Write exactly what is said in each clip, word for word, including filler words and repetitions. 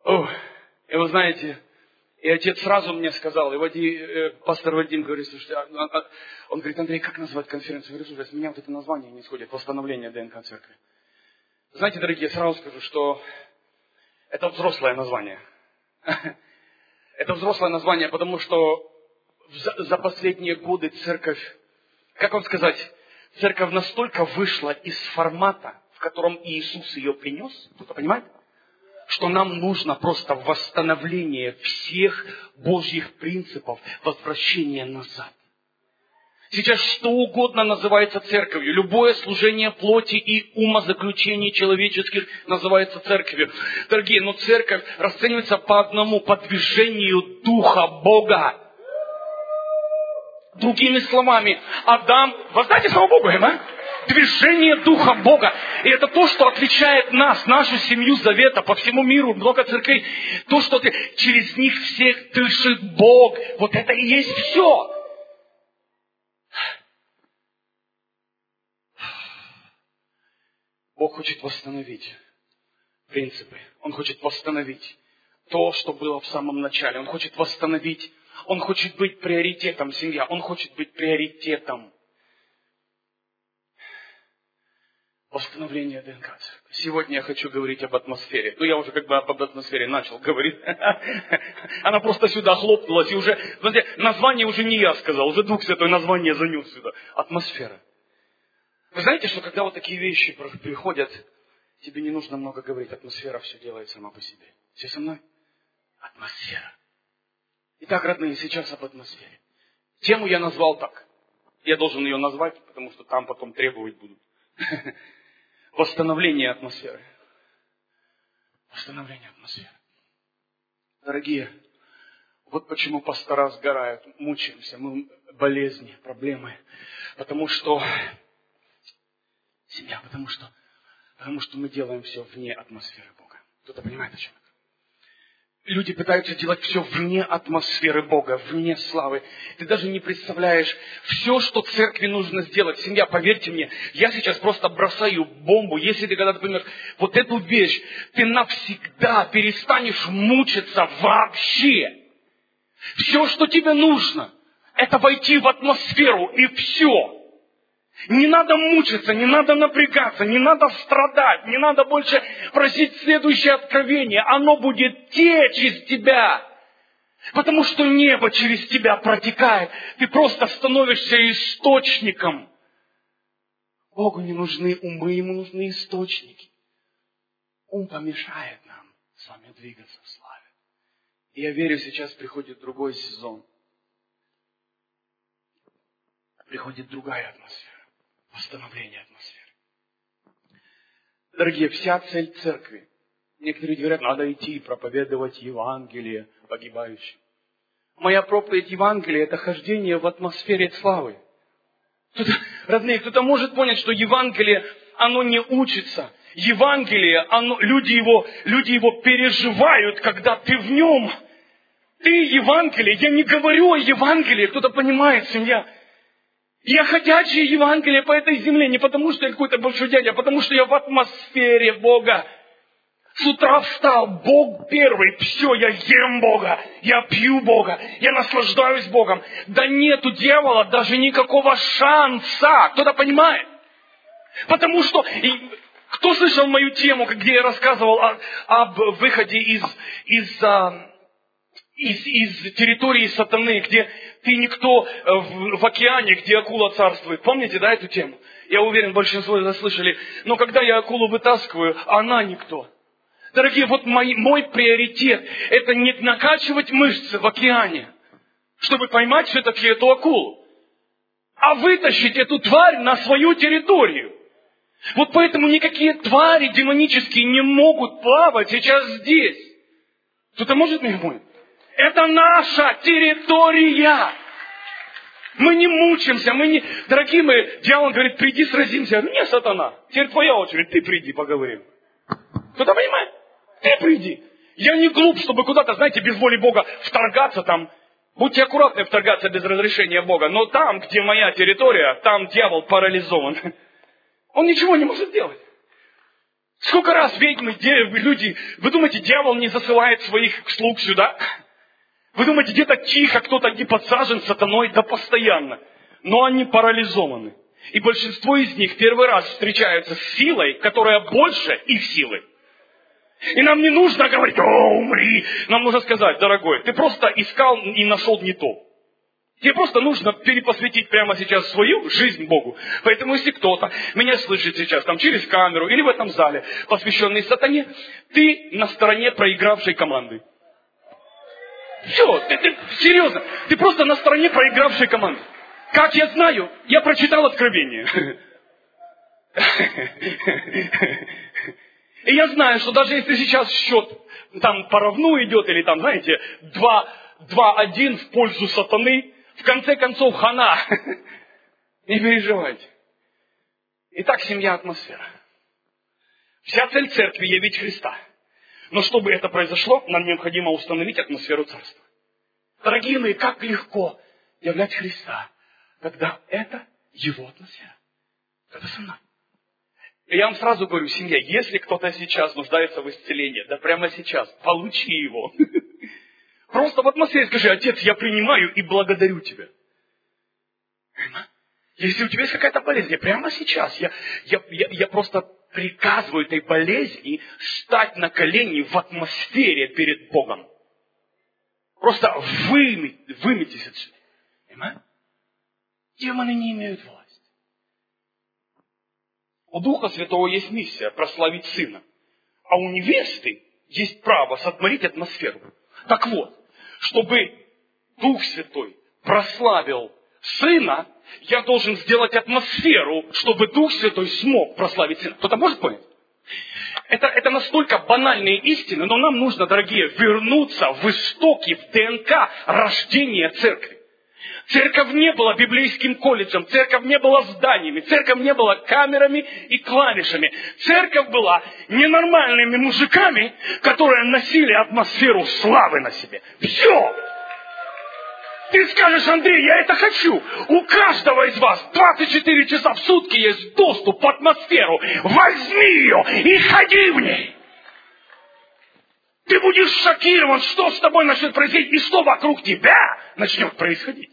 О, и вы знаете, и отец сразу мне сказал, и Вади, э, пастор Вадим говорит, слушайте, а, а, он говорит, Андрей, как назвать конференцию? Я говорю, слушай, с меня вот это название не сходит, восстановление ДНК церкви. Знаете, дорогие, сразу скажу, что это взрослое название. Это взрослое название, потому что за, за последние годы церковь, как вам сказать, церковь настолько вышла из формата, в котором Иисус ее принес, кто-то понимает? Что нам нужно просто восстановление всех Божьих принципов, возвращение назад. Сейчас что угодно называется церковью. Любое служение плоти и умозаключений человеческих называется церковью. Дорогие, но церковь расценивается по одному, по движению Духа Бога. Другими словами, Адам, воздайте слава Богу им, а? Движение Духа Бога. И это то, что отличает нас, нашу семью Завета по всему миру, много церквей. То, что ты, через них всех дышит Бог. Вот это и есть все. Бог хочет восстановить принципы. Он хочет восстановить то, что было в самом начале. Он хочет восстановить. Он хочет быть приоритетом, семья. Он хочет быть приоритетом. Восстановление ДНК. Сегодня я хочу говорить об атмосфере. Ну, я уже как бы об атмосфере начал говорить. Она просто сюда хлопнулась. И уже, знаете, название уже не я сказал. Уже Дух Святой название занес сюда. Атмосфера. Вы знаете, что когда вот такие вещи приходят, тебе не нужно много говорить. Атмосфера все делает сама по себе. Все со мной? Атмосфера. Итак, родные, сейчас об атмосфере. Тему я назвал так. Я должен ее назвать, потому что там потом требовать будут. Восстановление атмосферы. Восстановление атмосферы. Дорогие, вот почему пастора сгорают, мучаемся, мы болезни, проблемы. Потому что, семья, потому что, потому что мы делаем все вне атмосферы Бога. Кто-то понимает, о чем это? Люди пытаются делать все вне атмосферы Бога, вне славы. Ты даже не представляешь, все, что церкви нужно сделать. Семья, поверьте мне, я сейчас просто бросаю бомбу. Если ты когда-то поймешь вот эту вещь, ты навсегда перестанешь мучиться вообще. Все, что тебе нужно, это войти в атмосферу, и все. Не надо мучиться, не надо напрягаться, не надо страдать, не надо больше просить следующее откровение. Оно будет течь из тебя. Потому что небо через тебя протекает. Ты просто становишься источником. Богу не нужны умы, Ему нужны источники. Ум помешает нам с вами двигаться в славе. И я верю, сейчас приходит другой сезон. Приходит другая атмосфера. Восстановление атмосферы. Дорогие, вся цель церкви. Некоторые говорят, надо идти проповедовать Евангелие погибающим. Моя проповедь Евангелия – это хождение в атмосфере славы. Кто-то, родные, кто-то может понять, что Евангелие, оно не учится. Евангелие, оно, люди, его, люди его переживают, когда ты в нем. Ты Евангелие, я не говорю о Евангелии, кто-то понимает, семья. Я ходячее Евангелие по этой земле не потому, что я какой-то большой дядя, а потому, что я в атмосфере Бога. С утра встал, Бог первый, все, я ем Бога, я пью Бога, я наслаждаюсь Богом. Да нет у дьявола даже никакого шанса. Кто-то понимает? Потому что... И, кто слышал мою тему, где я рассказывал о, об выходе из... из Из, из территории сатаны, где ты никто в, в океане, где акула царствует. Помните, да, эту тему? Я уверен, большинство из вас слышали. Но когда я акулу вытаскиваю, она никто. Дорогие, вот мой, мой приоритет – это не накачивать мышцы в океане, чтобы поймать все-таки эту акулу, а вытащить эту тварь на свою территорию. Вот поэтому никакие твари демонические не могут плавать сейчас здесь. Кто-то может мне помнить? Это наша территория. Мы не мучимся, мы не... Дорогие мои, дьявол говорит, приди сразимся. Я говорю, не, сатана, теперь твоя очередь, ты приди, поговорим. Кто-то понимает? Ты приди. Я не глуп, чтобы куда-то, знаете, без воли Бога вторгаться там. Будьте аккуратны вторгаться без разрешения Бога. Но там, где моя территория, там дьявол парализован. Он ничего не может делать. Сколько раз ведьмы, люди, вы думаете, дьявол не засылает своих слуг сюда? Вы думаете, где-то тихо кто-то не подсажен сатаной? Да постоянно. Но они парализованы. И большинство из них первый раз встречаются с силой, которая больше их силы. И нам не нужно говорить: о, умри. Нам нужно сказать: дорогой, ты просто искал и нашел не то. Тебе просто нужно перепосвятить прямо сейчас свою жизнь Богу. Поэтому если кто-то меня слышит сейчас там через камеру или в этом зале, посвященный сатане, ты на стороне проигравшей команды. Все, ты, ты, серьезно, ты просто на стороне проигравшей команды. Как я знаю, я прочитал Откровение. И я знаю, что даже если сейчас счет там по равну идет, или там, знаете, два-один в пользу сатаны, в конце концов хана. Не переживайте. Итак, семья, атмосфера. Вся цель церкви — явить Христа. Но чтобы это произошло, нам необходимо установить атмосферу царства. Дорогие мои, как легко являть Христа, когда это Его атмосфера. Это со мной. И я вам сразу говорю, семья, если кто-то сейчас нуждается в исцелении, да прямо сейчас, получи его. Просто в атмосфере скажи: Отец, я принимаю и благодарю Тебя. Если у тебя есть какая-то болезнь, прямо сейчас я, я, я, я просто приказываю этой болезни стать на колени в атмосфере перед Богом. Просто вымыть, выметись отсюда. Понимаете? Демоны не имеют власти. У Духа Святого есть миссия прославить Сына. А у невесты есть право сотворить атмосферу. Так вот, чтобы Дух Святой прославил Сына, я должен сделать атмосферу, чтобы Дух Святой смог прославить Сына. Кто-то может понять? Это, это настолько банальные истины, но нам нужно, дорогие, вернуться в истоки, в ДНК рождения церкви. Церковь не была библейским колледжем, церковь не была зданиями, церковь не была камерами и клавишами. Церковь была ненормальными мужиками, которые носили атмосферу славы на себе. Все! Ты скажешь: Андрей, я это хочу. У каждого из вас двадцать четыре часа в сутки есть доступ в атмосферу. Возьми ее и ходи в ней. Ты будешь шокирован, что с тобой начнет происходить и что вокруг тебя начнет происходить.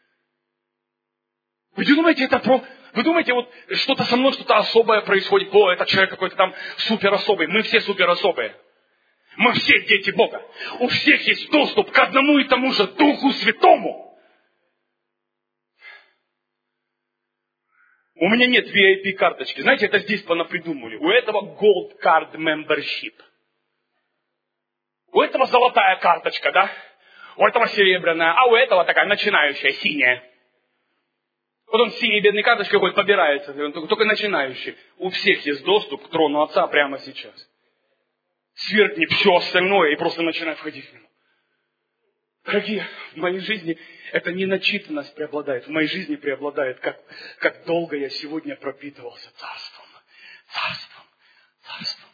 Вы думаете, это про... Вы думаете, вот что-то со мной, что-то особое происходит? О, этот человек какой-то там супер особый. Мы все супер особые. Мы все дети Бога. У всех есть доступ к одному и тому же Духу Святому. У меня нет ви ай пи карточки. Знаете, это здесь понапридумывали. У этого Gold Card Membership. У этого золотая карточка, да? У этого серебряная, а у этого такая начинающая, синяя. Вот он с синей бедной карточкой ходит, побирается. Только начинающий. У всех есть доступ к трону Отца прямо сейчас. Свергни все остальное и просто начинай входить в него. Дорогие, в моей жизни это не начитанность преобладает. В моей жизни преобладает, как, как долго я сегодня пропитывался царством. Царством. Царством.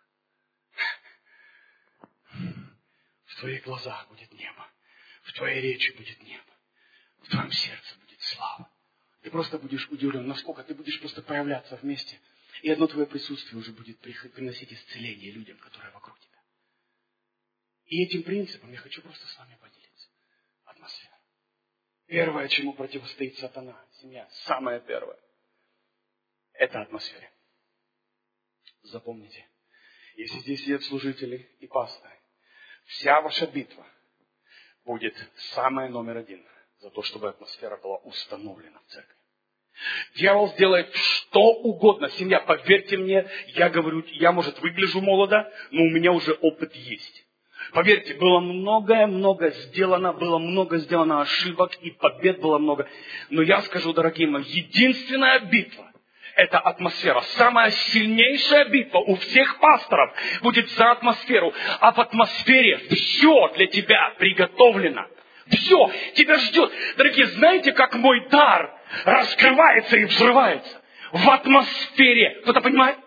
В твоих глазах будет небо. В твоей речи будет небо. В твоем сердце будет слава. Ты просто будешь удивлен, насколько ты будешь просто появляться вместе. И одно твое присутствие уже будет приносить исцеление людям, которые вокруг тебя. И этим принципом я хочу просто с вами поделиться. Атмосфера. Первое, чему противостоит сатана, семья, самое первое, это атмосфера. Запомните, если здесь сидят служители и пасторы, вся ваша битва будет самая номер один за то, чтобы атмосфера была установлена в церкви. Дьявол сделает что угодно. Семья, поверьте мне, я говорю, я, может, выгляжу молодо, но у меня уже опыт есть. Поверьте, было многое-много сделано, было много сделано ошибок, и побед было много. Но я скажу, дорогие мои, единственная битва – это атмосфера. Самая сильнейшая битва у всех пасторов будет за атмосферу. А в атмосфере все для тебя приготовлено. Все, тебя ждет. Дорогие, знаете, как мой дар раскрывается и взрывается? В атмосфере. Кто-то понимает?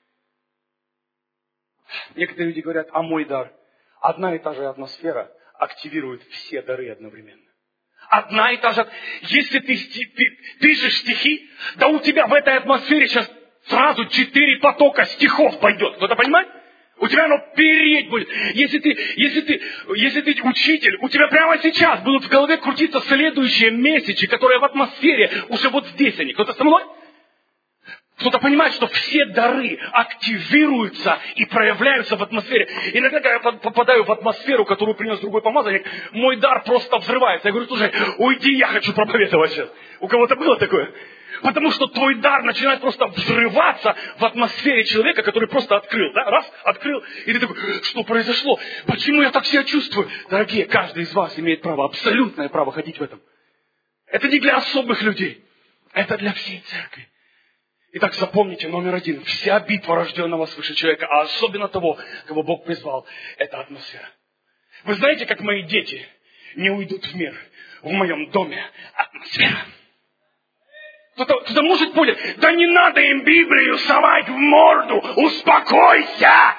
Некоторые люди говорят, а мой дар? Одна и та же атмосфера активирует все дары одновременно. Одна и та же... Если ты пишешь стихи, да у тебя в этой атмосфере сейчас сразу четыре потока стихов пойдет. Кто-то понимает? У тебя оно переть будет. Если ты, если ты, если ты учитель, у тебя прямо сейчас будут в голове крутиться следующие месседжи, которые в атмосфере, уже вот здесь они. Кто-то со мной? Кто-то понимает, что все дары активируются и проявляются в атмосфере. Иногда, когда я попадаю в атмосферу, которую принес другой помазанник, мой дар просто взрывается. Я говорю, слушай, уйди, я хочу проповедовать сейчас. У кого-то было такое? Потому что твой дар начинает просто взрываться в атмосфере человека, который просто открыл. Да? Раз, открыл, и ты такой, что произошло? Почему я так себя чувствую? Дорогие, каждый из вас имеет право, абсолютное право ходить в этом. Это не для особых людей. Это для всей церкви. Итак, запомните, номер один. Вся битва рожденного свыше человека, а особенно того, кого Бог призвал, это атмосфера. Вы знаете, как мои дети не уйдут в мир? В моем доме атмосфера. Кто-то, кто-то может понять, да не надо им Библию совать в морду, успокойся!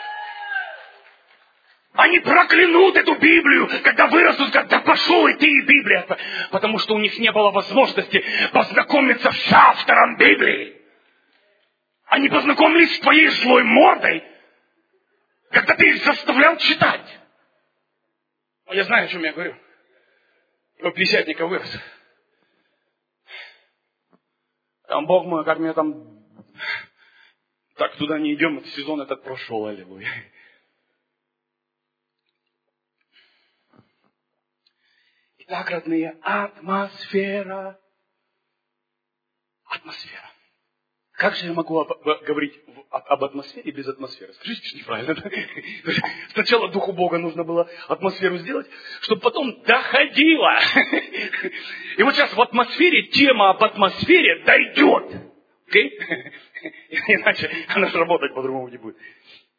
Они проклянут эту Библию, когда вырастут, скажут, да пошел и ты, и Библия. Потому что у них не было возможности познакомиться с автором Библии. Они познакомились с твоей злой мордой, когда ты их заставлял читать. Я знаю, о чем я говорю. Я у пятидесятника вырос. Там, Бог мой, как меня там... Так, туда не идем, этот сезон этот прошел, аллилуйя. Итак, родные, атмосфера. Атмосфера. Как же я могу об, говорить об, об атмосфере без атмосферы? Скажите, что неправильно. Да? Сначала Духу Бога нужно было атмосферу сделать, чтобы потом доходило. И вот сейчас в атмосфере, тема об атмосфере дойдет. Okay? Иначе она же работать по-другому не будет.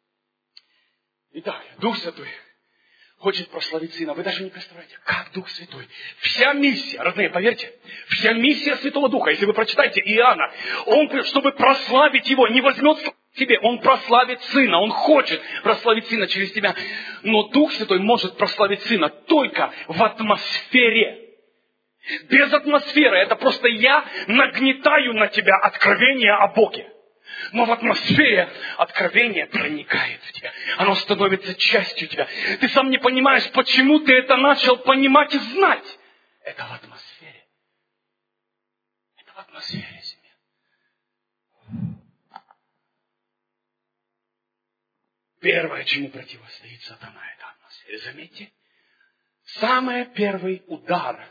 Итак, Дух Святой хочет прославить Сына. Вы даже не представляете, как Дух Святой. Вся миссия, родные, поверьте, вся миссия Святого Духа, если вы прочитаете Иоанна, он, чтобы прославить Его, не возьмет себе, он прославит Сына, он хочет прославить Сына через тебя. Но Дух Святой может прославить Сына только в атмосфере. Без атмосферы это просто я нагнетаю на тебя откровение о Боге. Но в атмосфере откровение проникает в тебя. Оно становится частью тебя. Ты сам не понимаешь, почему ты это начал понимать и знать. Это в атмосфере. Это в атмосфере, семья. Первое, чему противостоит сатана, это атмосфера. Заметьте, самый первый удар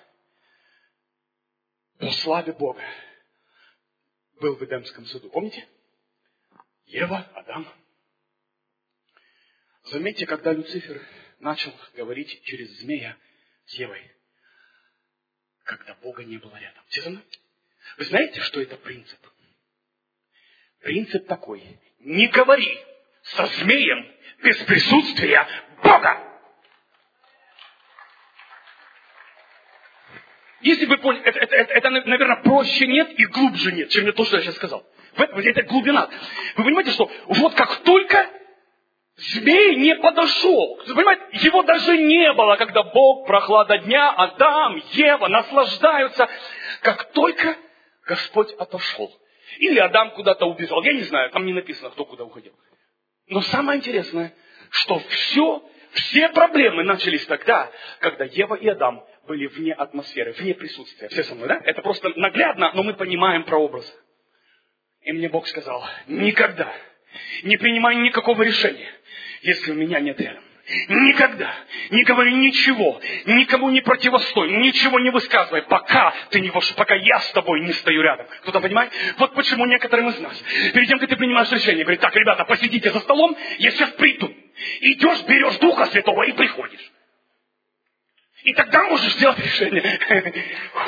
по славе Бога был в Эдемском саду. Помните? Ева, Адам. Заметьте, когда Люцифер начал говорить через змея с Евой, когда Бога не было рядом. Все за мной? Вы знаете, что это принцип? Принцип такой. Не говори со змеем без присутствия Бога. Если вы поняли, это, это, это, это, наверное, проще нет и глубже нет, чем то, что я сейчас сказал. Это глубина. Вы понимаете, что вот как только змей не подошел, вы понимаете, его даже не было, когда Бог, прохлада дня, Адам, Ева наслаждаются. Как только Господь отошел. Или Адам куда-то убежал. Я не знаю, там не написано, кто куда уходил. Но самое интересное, что все, все проблемы начались тогда, когда Ева и Адам были вне атмосферы, вне присутствия. Все со мной, да? Это просто наглядно, но мы понимаем прообраз. И мне Бог сказал, никогда не принимай никакого решения, если у меня нет рядом. Никогда не говори ничего, никому не противостой, ничего не высказывай, пока ты не вошел, пока я с тобой не стою рядом. Кто-то понимает? Вот почему некоторым из нас, перед тем, как ты принимаешь решение, говорит, так, ребята, посидите за столом, я сейчас приду. Идешь, берешь Духа Святого и приходишь. И тогда можешь сделать решение.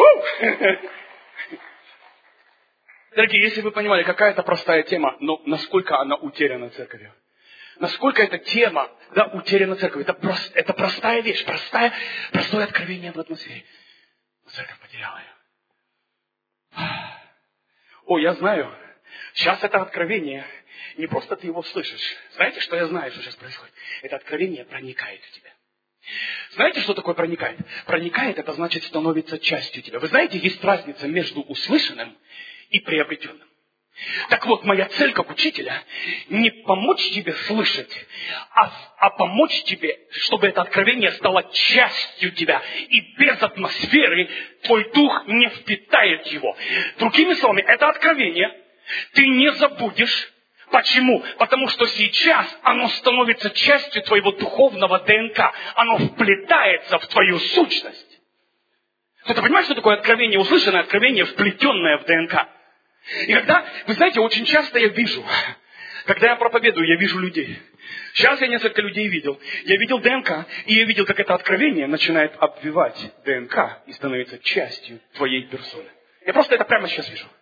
Дорогие, если вы понимали, какая это простая тема, но насколько она утеряна церковью. Насколько эта тема, да, утеряна церковью. Это, прост, это простая вещь, простая, простое откровение в атмосфере. Церковь потеряла ее. О, я знаю, сейчас это откровение, не просто ты его слышишь. Знаете, что я знаю, что сейчас происходит? Это откровение проникает в тебя. Знаете, что такое проникает? Проникает, это значит становится частью тебя. Вы знаете, есть разница между услышанным и приобретенным. Так вот, моя цель как учителя не помочь тебе слышать, а, а помочь тебе, чтобы это откровение стало частью тебя. И без атмосферы твой дух не впитает его. Другими словами, это откровение ты не забудешь. Почему? Потому что сейчас оно становится частью твоего духовного ДНК. Оно вплетается в твою сущность. Кто-то понимает, что такое откровение? Услышанное откровение, вплетенное в ДНК. И когда, вы знаете, очень часто я вижу, когда я проповедую, я вижу людей. Сейчас я несколько людей видел. Я видел ДНК, и я видел, как это откровение начинает обвивать ДНК и становится частью твоей персоны. Я просто это прямо сейчас вижу.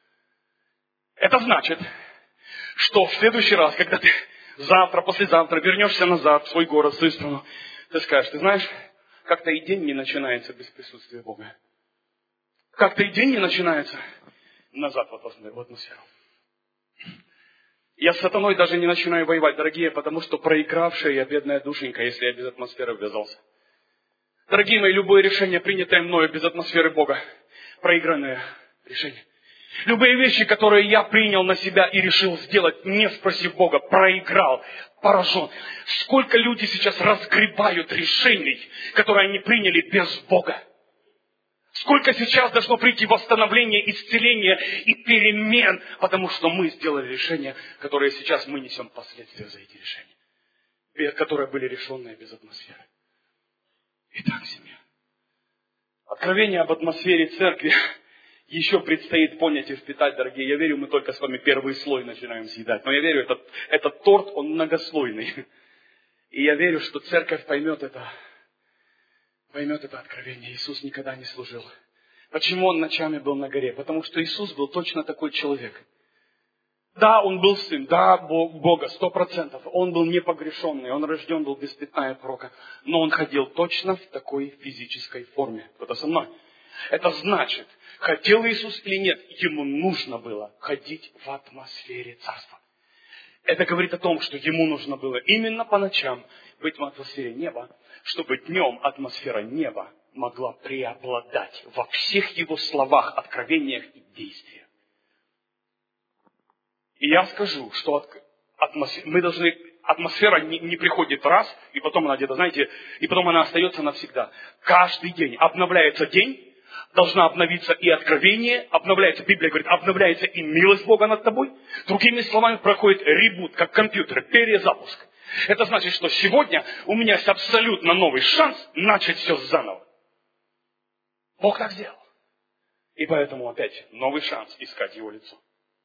Это значит, что в следующий раз, когда ты завтра, послезавтра вернешься назад в свой город, в свою страну, ты скажешь, ты знаешь, как-то и день не начинается без присутствия Бога. Как-то и день не начинается назад в атмосферу. Я с сатаной даже не начинаю воевать, дорогие, потому что проигравшая я бедная душенька, если я без атмосферы ввязался. Дорогие мои, любое решение, принятое мною без атмосферы Бога, проигранное решение. Любые вещи, которые я принял на себя и решил сделать, не спросив Бога, проиграл, поражен. Сколько люди сейчас разгребают решений, которые они приняли без Бога. Сколько сейчас должно прийти восстановление, исцеление и перемен, потому что мы сделали решения, которые сейчас мы несем последствия за эти решения, которые были решенные без атмосферы. Итак, семья. Откровение об атмосфере церкви еще предстоит понять и впитать, дорогие. Я верю, мы только с вами первый слой начинаем съедать. Но я верю, этот, этот торт, он многослойный. И я верю, что церковь поймет это. Поймет это откровение. Иисус никогда не служил. Почему Он ночами был на горе? Потому что Иисус был точно такой человек. Да, Он был сын, да, Бога, сто процентов. Он был непогрешенный, Он рожден был без пятна и порока. Но Он ходил точно в такой физической форме. Кто-то со мной? Это значит, хотел Иисус или нет, Ему нужно было ходить в атмосфере Царства. Это говорит о том, что Ему нужно было именно по ночам быть в атмосфере неба, чтобы днем атмосфера неба могла преобладать во всех Его словах, откровениях и действиях. И я скажу, что атмосфера, мы должны, атмосфера не, не приходит раз, и потом она где-то, знаете, и потом она остается навсегда. Каждый день обновляется день, должна обновиться и откровение, обновляется, Библия говорит, обновляется и милость Бога над тобой. Другими словами, проходит ребут, как компьютер, перезапуск. Это значит, что сегодня у меня есть абсолютно новый шанс начать все заново. Бог так сделал. И поэтому опять новый шанс искать Его лицо.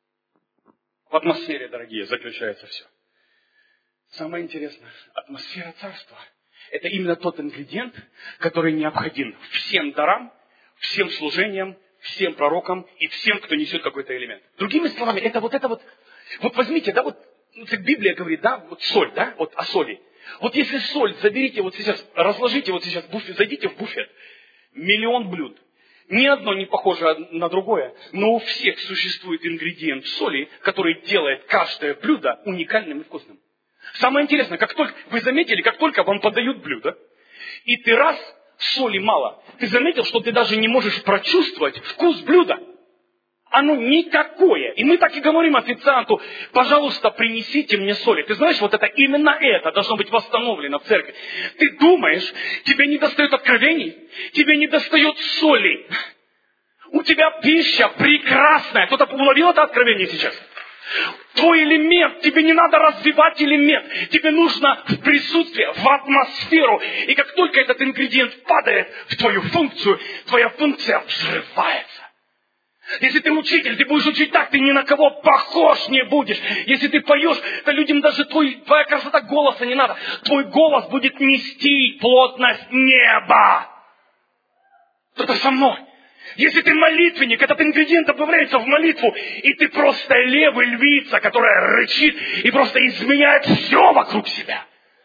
В атмосфере, дорогие, заключается все. Самое интересное, атмосфера Царства – это именно тот ингредиент, который необходим всем дарам, всем служениям, всем пророкам и всем, кто несет какой-то элемент. Другими словами, это вот это вот, вот возьмите, да, вот, как Библия говорит, да, вот соль, да, вот о соли. Вот если соль заберите вот сейчас, разложите вот сейчас, буфет, зайдите в буфет, миллион блюд. Ни одно не похоже на другое, но у всех существует ингредиент соли, который делает каждое блюдо уникальным и вкусным. Самое интересное, как только, вы заметили, как только вам подают блюдо, и ты раз, соли мало, ты заметил, что ты даже не можешь прочувствовать вкус блюда. Оно никакое. И мы так и говорим официанту, пожалуйста, принесите мне соли. Ты знаешь, вот это именно это должно быть восстановлено в церкви. Ты думаешь, тебе не достает откровений, тебе не достает соли. У тебя пища прекрасная. Кто-то уловил это откровение сейчас? Твой элемент, тебе не надо развивать элемент. Тебе нужно в присутствие, в атмосферу. И как только этот ингредиент падает в твою функцию, твоя функция взрывается. Если ты учитель, ты будешь учить так, ты ни на кого похож не будешь. Если ты поешь, то людям даже твой, твоя красота голоса не надо. Твой голос будет нести плотность неба. Кто-то со мной. Если ты молитвенник, этот ингредиент добавляется в молитву, и ты просто лев и львица, которая рычит и просто изменяет все вокруг себя.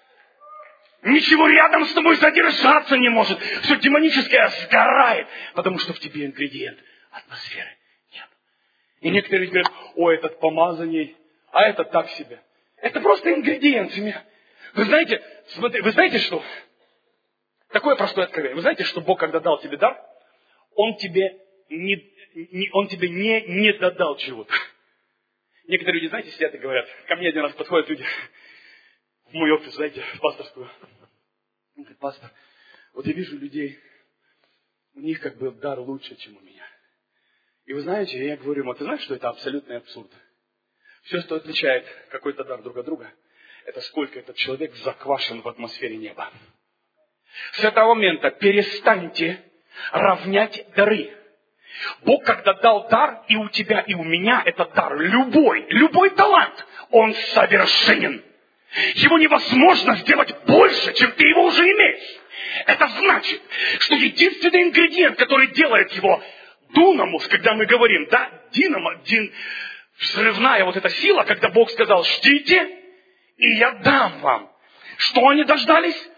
Ничего рядом с тобой задержаться не может. Все демоническое сгорает, потому что в тебе ингредиент атмосферы нет. И некоторые говорят, о, этот помазанный, а этот так себе. Это просто ингредиент, семья. Вы знаете, смотри, вы знаете что? Такое простое откровение. Вы знаете, что Бог, когда дал тебе дар, Он тебе не, не, он тебе не, не додал чего-то. Некоторые люди, знаете, сидят и говорят, ко мне один раз подходят люди в мой офис, знаете, в пасторскую. Он говорит, пастор, вот я вижу людей, у них как бы дар лучше, чем у меня. И вы знаете, я говорю ему, ты знаешь, что это абсолютный абсурд? Все, что отличает какой-то дар друг от друга, это сколько этот человек заквашен в атмосфере неба. С этого момента перестаньте равнять дары. Бог, когда дал дар, и у тебя, и у меня этот дар, любой, любой талант, он совершенен. Его невозможно сделать больше, чем ты его уже имеешь. Это значит, что единственный ингредиент, который делает его дунамус, когда мы говорим, да, динамо, дин, взрывная вот эта сила, когда Бог сказал, ждите, и я дам вам. Что они дождались?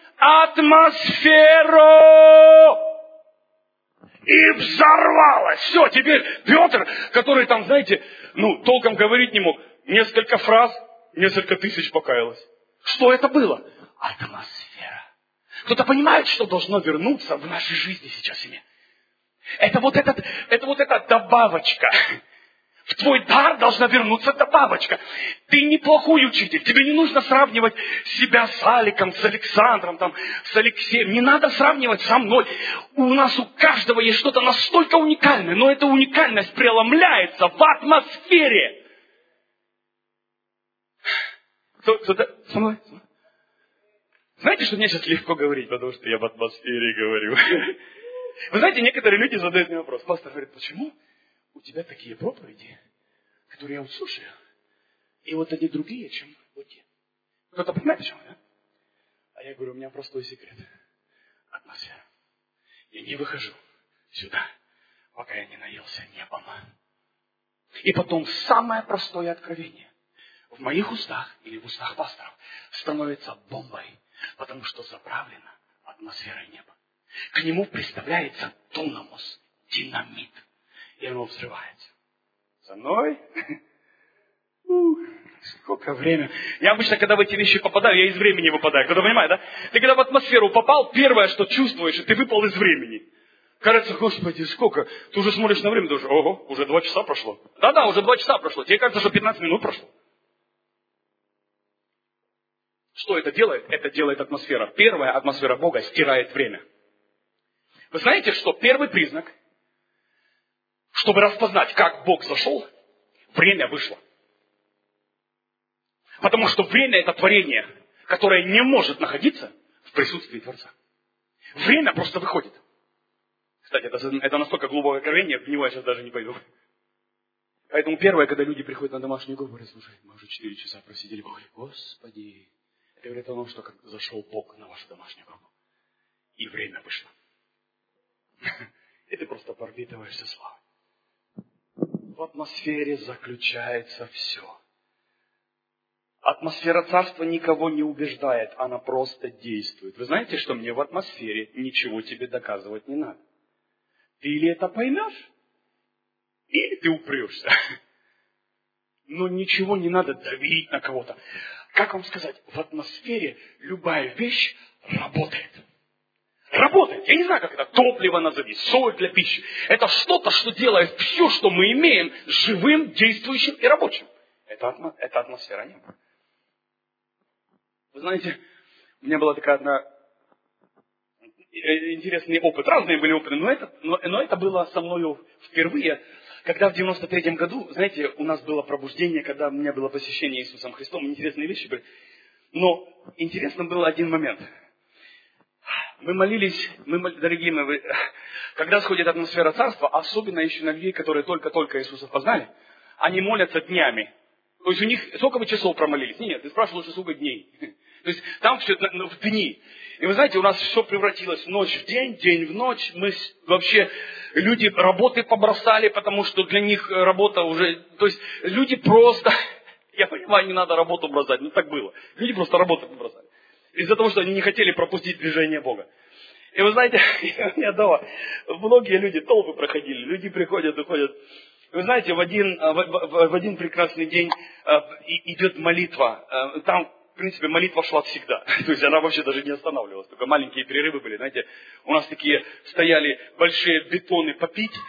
Атмосферу! И взорвалось. Все, теперь Петр, который там, знаете, ну, толком говорить не мог, несколько фраз, несколько тысяч покаялось. Что это было? Атмосфера. Кто-то понимает, что должно вернуться в нашей жизни сейчас, семья? Это вот, этот, это вот эта добавочка. В твой дар должна вернуться добавочка. Ты неплохой учитель. Тебе не нужно сравнивать себя с Аликом, с Александром, там, с Алексеем. Не надо сравнивать со мной. У нас у каждого есть что-то настолько уникальное. Но эта уникальность преломляется в атмосфере. Кто-то со мной? Знаете, что мне сейчас легко говорить, потому что я в атмосфере говорю. Вы знаете, некоторые люди задают мне вопрос. Пастор говорит, почему у тебя такие проповеди, которые я вот слушаю, и вот они другие, чем вот те. Кто-то понимает, почему, да? А я говорю, у меня простой секрет. Атмосфера. Я не выхожу сюда, пока я не наелся небом. И потом самое простое откровение в моих устах или в устах пасторов становится бомбой, потому что заправлена атмосферой неба. К нему представляется дунамус, динамит. И оно взрывается. Со мной? Ух, сколько времени. Я обычно, когда в эти вещи попадаю, я из времени выпадаю. Кто-то понимает, да? Ты когда в атмосферу попал, первое, что чувствуешь, ты выпал из времени. Кажется, Господи, сколько? Ты уже смотришь на время, думаешь, ого, уже два часа прошло. Да-да, уже два часа прошло. Тебе кажется, что пятнадцать минут прошло. Что это делает? Это делает атмосфера. Первая атмосфера Бога стирает время. Вы знаете, что первый признак, чтобы распознать, как Бог зашел, время вышло. Потому что время – это творение, которое не может находиться в присутствии Творца. Время просто выходит. Кстати, это, это настолько глубокое откровение, в него я сейчас даже не пойду. Поэтому первое, когда люди приходят на домашнюю группу, говорят, слушай, мы уже четыре часа просидели, Бог говорит, Господи. Это говорит о том, что как зашел Бог на вашу домашнюю группу. И время вышло. И ты просто пропитываешься славой. В атмосфере заключается все. Атмосфера царства никого не убеждает, она просто действует. Вы знаете, что мне в атмосфере ничего тебе доказывать не надо. Ты или это поймешь, или ты упрешься. Но ничего не надо давить на кого-то. Как вам сказать, в атмосфере любая вещь работает. Работает. Я не знаю, как это. Топливо назови, соль для пищи. Это что-то, что делает все, что мы имеем, живым, действующим и рабочим. Это, атмо, это атмосфера неба. Вы знаете, у меня была такая одна интересный опыт. Разные были опыты, но это, но, но это было со мною впервые. Когда в девяносто третьем году, знаете, у нас было пробуждение, когда у меня было посещение Иисусом Христом, интересные вещи были. Но интересно был один момент. Мы молились, мы, дорогие мои, когда сходит атмосфера царства, особенно еще на людей, которые только-только Иисуса познали, они молятся днями. То есть у них, сколько вы часов промолились? Нет, ты спрашивал уже сколько дней. То есть там все в дни. И вы знаете, у нас все превратилось в ночь в день, день в ночь. Мы вообще, люди работы побросали, потому что для них работа уже... То есть люди просто... Я понимаю, не надо работу бросать, но так было. Люди просто работу побросали. Из-за того, что они не хотели пропустить движение Бога. И вы знаете, у меня дома многие люди, толпы проходили, люди приходят, уходят. Вы знаете, в один, в, в, в один прекрасный день идет молитва. Там, в принципе, молитва шла всегда. То есть она вообще даже не останавливалась. Только маленькие перерывы были. Знаете, у нас такие стояли большие бетоны попить.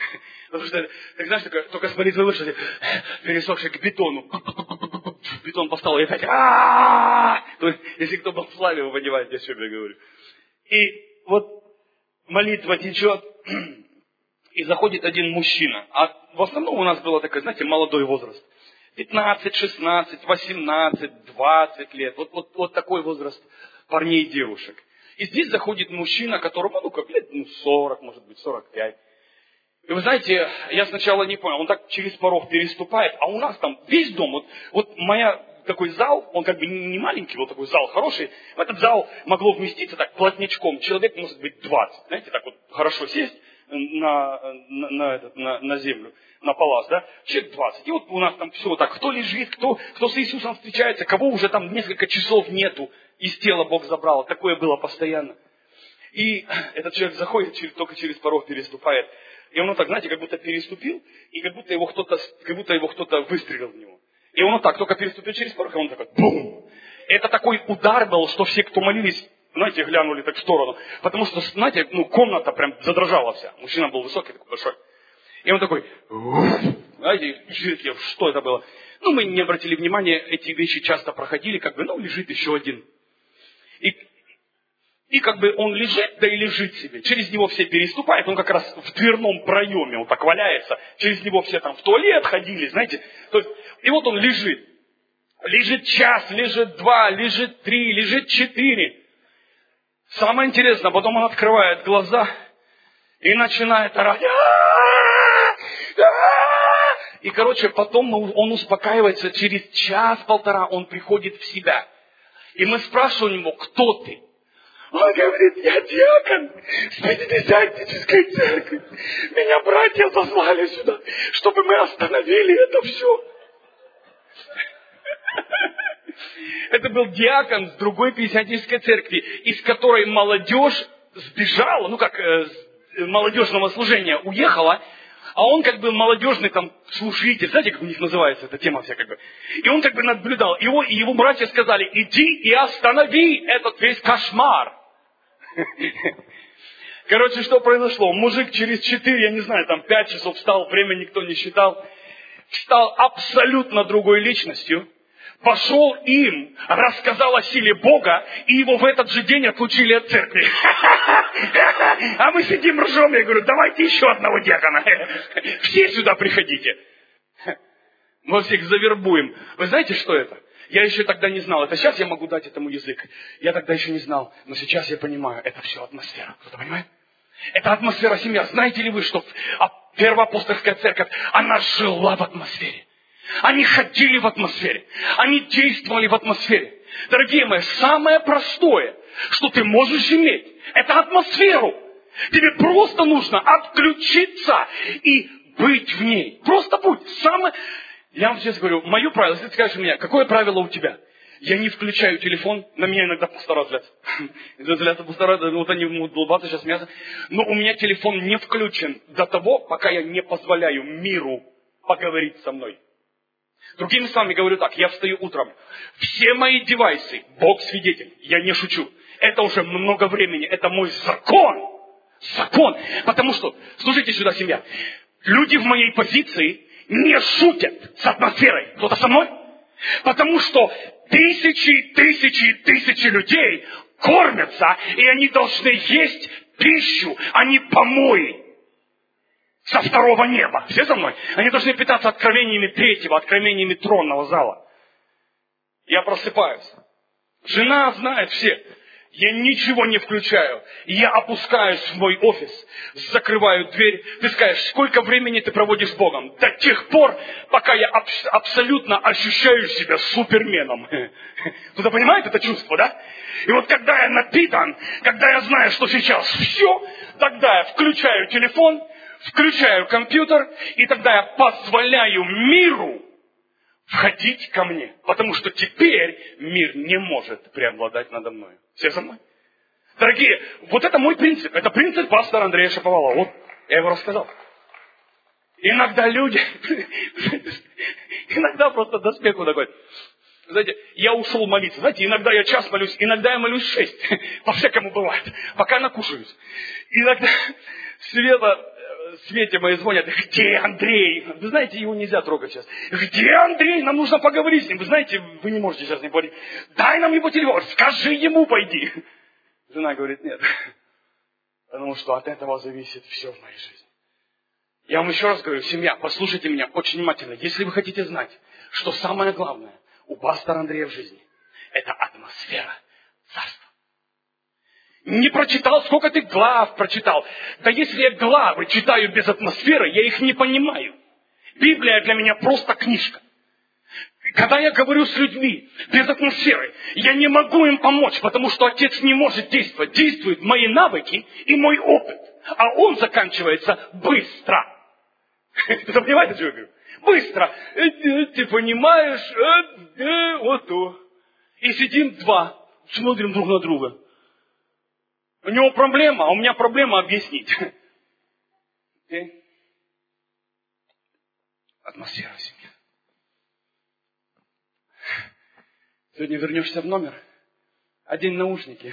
Потому что, так знаешь, только, только с молитвы вышли, пересохший к бетону. Бетон поставил, и опять, то есть, если кто был в славе, вы понимаете, о чем я говорю. И вот молитва течет, и заходит один мужчина. А в основном у нас было такой, знаете, молодой возраст. пятнадцать, шестнадцать, восемнадцать, двадцать лет. Вот, вот, вот такой возраст парней и девушек. И здесь заходит мужчина, которому, ну, как лет, ну, сорок, может быть, сорок пять. И вы знаете, я сначала не понял, он так через порог переступает, а у нас там весь дом, вот, вот моя такой зал, он как бы не маленький, вот такой зал хороший, в этот зал могло вместиться так плотнячком, человек может быть двадцать, знаете, так вот хорошо сесть на, на, на, этот, на, на землю, на палас, да, человек двадцать. И вот у нас там все так, кто лежит, кто, кто с Иисусом встречается, кого уже там несколько часов нету, из тела Бог забрал, такое было постоянно. И этот человек заходит, через, только через порог переступает. И он вот так, знаете, как будто переступил, и как будто его кто-то, как будто его кто-то выстрелил в него. И он вот так, только переступил через порог, и он такой, бум! Это такой удар был, что все, кто молились, знаете, глянули так в сторону. Потому что, знаете, ну, комната прям задрожала вся. Мужчина был высокий, такой большой. И он такой, знаете, что это было? Ну, мы не обратили внимания, эти вещи часто проходили, как бы, ну, лежит еще один. И И как бы он лежит, да и лежит себе. Через него все переступают, он как раз в дверном проеме, он так валяется. Через него все там в туалет ходили, знаете. То есть, и вот он лежит. Лежит час, лежит два, лежит три, лежит четыре. Самое интересное, потом он открывает глаза и начинает орать. И, короче, потом он успокаивается, через час-полтора он приходит в себя. И мы спрашиваем его, кто ты? Он говорит, я диакон с Пятидесятнической церкви. Меня братья заслали сюда, чтобы мы остановили это все. Это был диакон с другой Пятидесятнической церкви, из которой молодежь сбежала, ну как, с молодежного служения уехала, а он как бы молодежный там служитель, знаете, как у них называется эта тема вся как бы. И он как бы наблюдал, его, и его братья сказали, иди и останови этот весь кошмар. Короче, что произошло? Мужик через четыре, я не знаю, там пять часов встал, время никто не считал, стал абсолютно другой личностью, пошел им, рассказал о силе Бога, и его в этот же день отлучили от церкви. А мы сидим ржем, я говорю, давайте еще одного диакона. Все сюда приходите. Мы всех завербуем. Вы знаете, что это? Я еще тогда не знал. Это сейчас я могу дать этому язык. Я тогда еще не знал. Но сейчас я понимаю, это все атмосфера. Кто-то понимает? Это атмосфера семья. Знаете ли вы, что первоапостольская церковь, она жила в атмосфере. Они ходили в атмосфере. Они действовали в атмосфере. Дорогие мои, самое простое, что ты можешь иметь, это атмосферу. Тебе просто нужно отключиться и быть в ней. Просто будь. Самое... Я вам сейчас говорю, мое правило, если ты скажешь мне, какое правило у тебя? Я не включаю телефон, на меня иногда пустора злятся. Злятся пустора, вот они могут улыбаться сейчас мясо. Но у меня телефон не включен до того, пока я не позволяю миру поговорить со мной. Другими словами говорю так, я встаю утром. Все мои девайсы, Бог свидетель, я не шучу. Это уже много времени, это мой закон. Закон. Потому что, слушайте сюда, семья, люди в моей позиции не шутят с атмосферой. Кто-то со мной? Потому что тысячи, тысячи, тысячи людей кормятся, и они должны есть пищу, а не помои со второго неба. Все со мной? Они должны питаться откровениями третьего, откровениями тронного зала. Я просыпаюсь. Жена знает все. Я ничего не включаю. Я опускаюсь в мой офис, закрываю дверь. Ты скажешь, сколько времени ты проводишь с Богом? До тех пор, пока я аб- абсолютно ощущаю себя суперменом. Кто-то понимает это чувство, да? И вот когда я напитан, когда я знаю, что сейчас все, тогда я включаю телефон, включаю компьютер, и тогда я позволяю миру входить ко мне. Потому что теперь мир не может преобладать надо мной. Все со мной? Дорогие, вот это мой принцип. Это принцип пастора Андрея Шаповалова. Вот, я его рассказал. Иногда люди, иногда просто до смеху такой. Знаете, я ушел молиться. Знаете, иногда я час молюсь, иногда я молюсь шесть. По-всякому бывает. Пока накушаюсь. Иногда Света Свете мои звонят, где Андрей? Вы знаете, его нельзя трогать сейчас. Где Андрей? Нам нужно поговорить с ним. Вы знаете, вы не можете сейчас не поговорить. Дай нам его телефон, скажи ему, пойди. Жена говорит, нет. Потому что от этого зависит все в моей жизни. Я вам еще раз говорю, семья, послушайте меня очень внимательно. Если вы хотите знать, что самое главное у пастора Андрея в жизни, это атмосфера царства. Не прочитал, сколько ты глав прочитал. Да если я главы читаю без атмосферы, я их не понимаю. Библия для меня просто книжка. Когда я говорю с людьми без атмосферы, я не могу им помочь, потому что Отец не может действовать. Действуют мои навыки и мой опыт. А он заканчивается быстро. Ты понимаете, что я говорю? Быстро. Ты понимаешь, вот то. И сидим два, смотрим друг на друга. У него проблема, а у меня проблема объяснить. Okay? Атмосфера в семье. Сегодня вернешься в номер, одень наушники.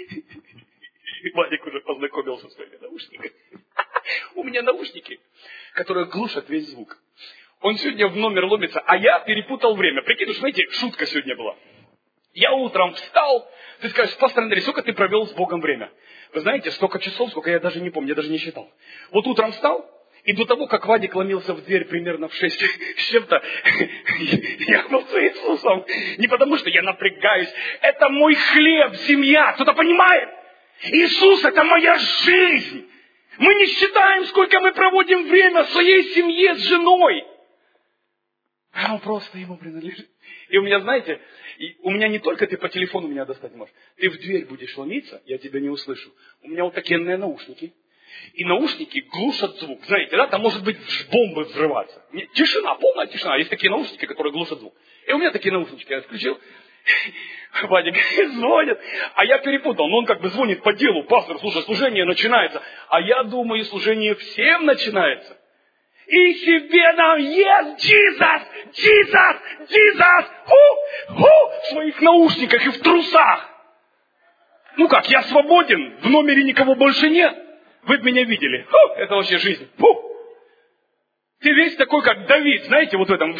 Вадик уже познакомился с своими наушниками. У меня наушники, которые глушат весь звук. Он сегодня в номер ломится, а я перепутал время. Прикинь, знаете, шутка сегодня была. Я утром встал, ты скажешь, пастор Андрей, сколько ты провел с Богом время? Вы знаете, столько часов, сколько я даже не помню, я даже не считал. Вот утром встал, и до того, как Вадик ломился в дверь примерно в шесть с чем-то, я был с Иисусом. Не потому, что я напрягаюсь. Это мой хлеб, семья. Кто-то понимает? Иисус – это моя жизнь. Мы не считаем, сколько мы проводим время в своей семье с женой. А он просто ему принадлежит. И у меня, знаете, и у меня не только ты по телефону меня достать можешь. Ты в дверь будешь ломиться, я тебя не услышу. У меня вот такие наушники. И наушники глушат звук. Знаете, да, там может быть бомбы взрываться. Тишина, полная тишина. Есть такие наушники, которые глушат звук. И у меня такие наушнички я включил. Вадик звонит, а я перепутал. Но он как бы звонит по делу. Пастор, слушай, служение начинается. А я думаю, служение всем начинается. И себе нам yes, Jesus, Jesus, Jesus, ху, ху, в своих наушниках и в трусах. Ну как, я свободен, в номере никого больше нет. Вы бы меня видели. Фу, это вообще жизнь. Фу. Ты весь такой, как Давид, знаете, вот в этом.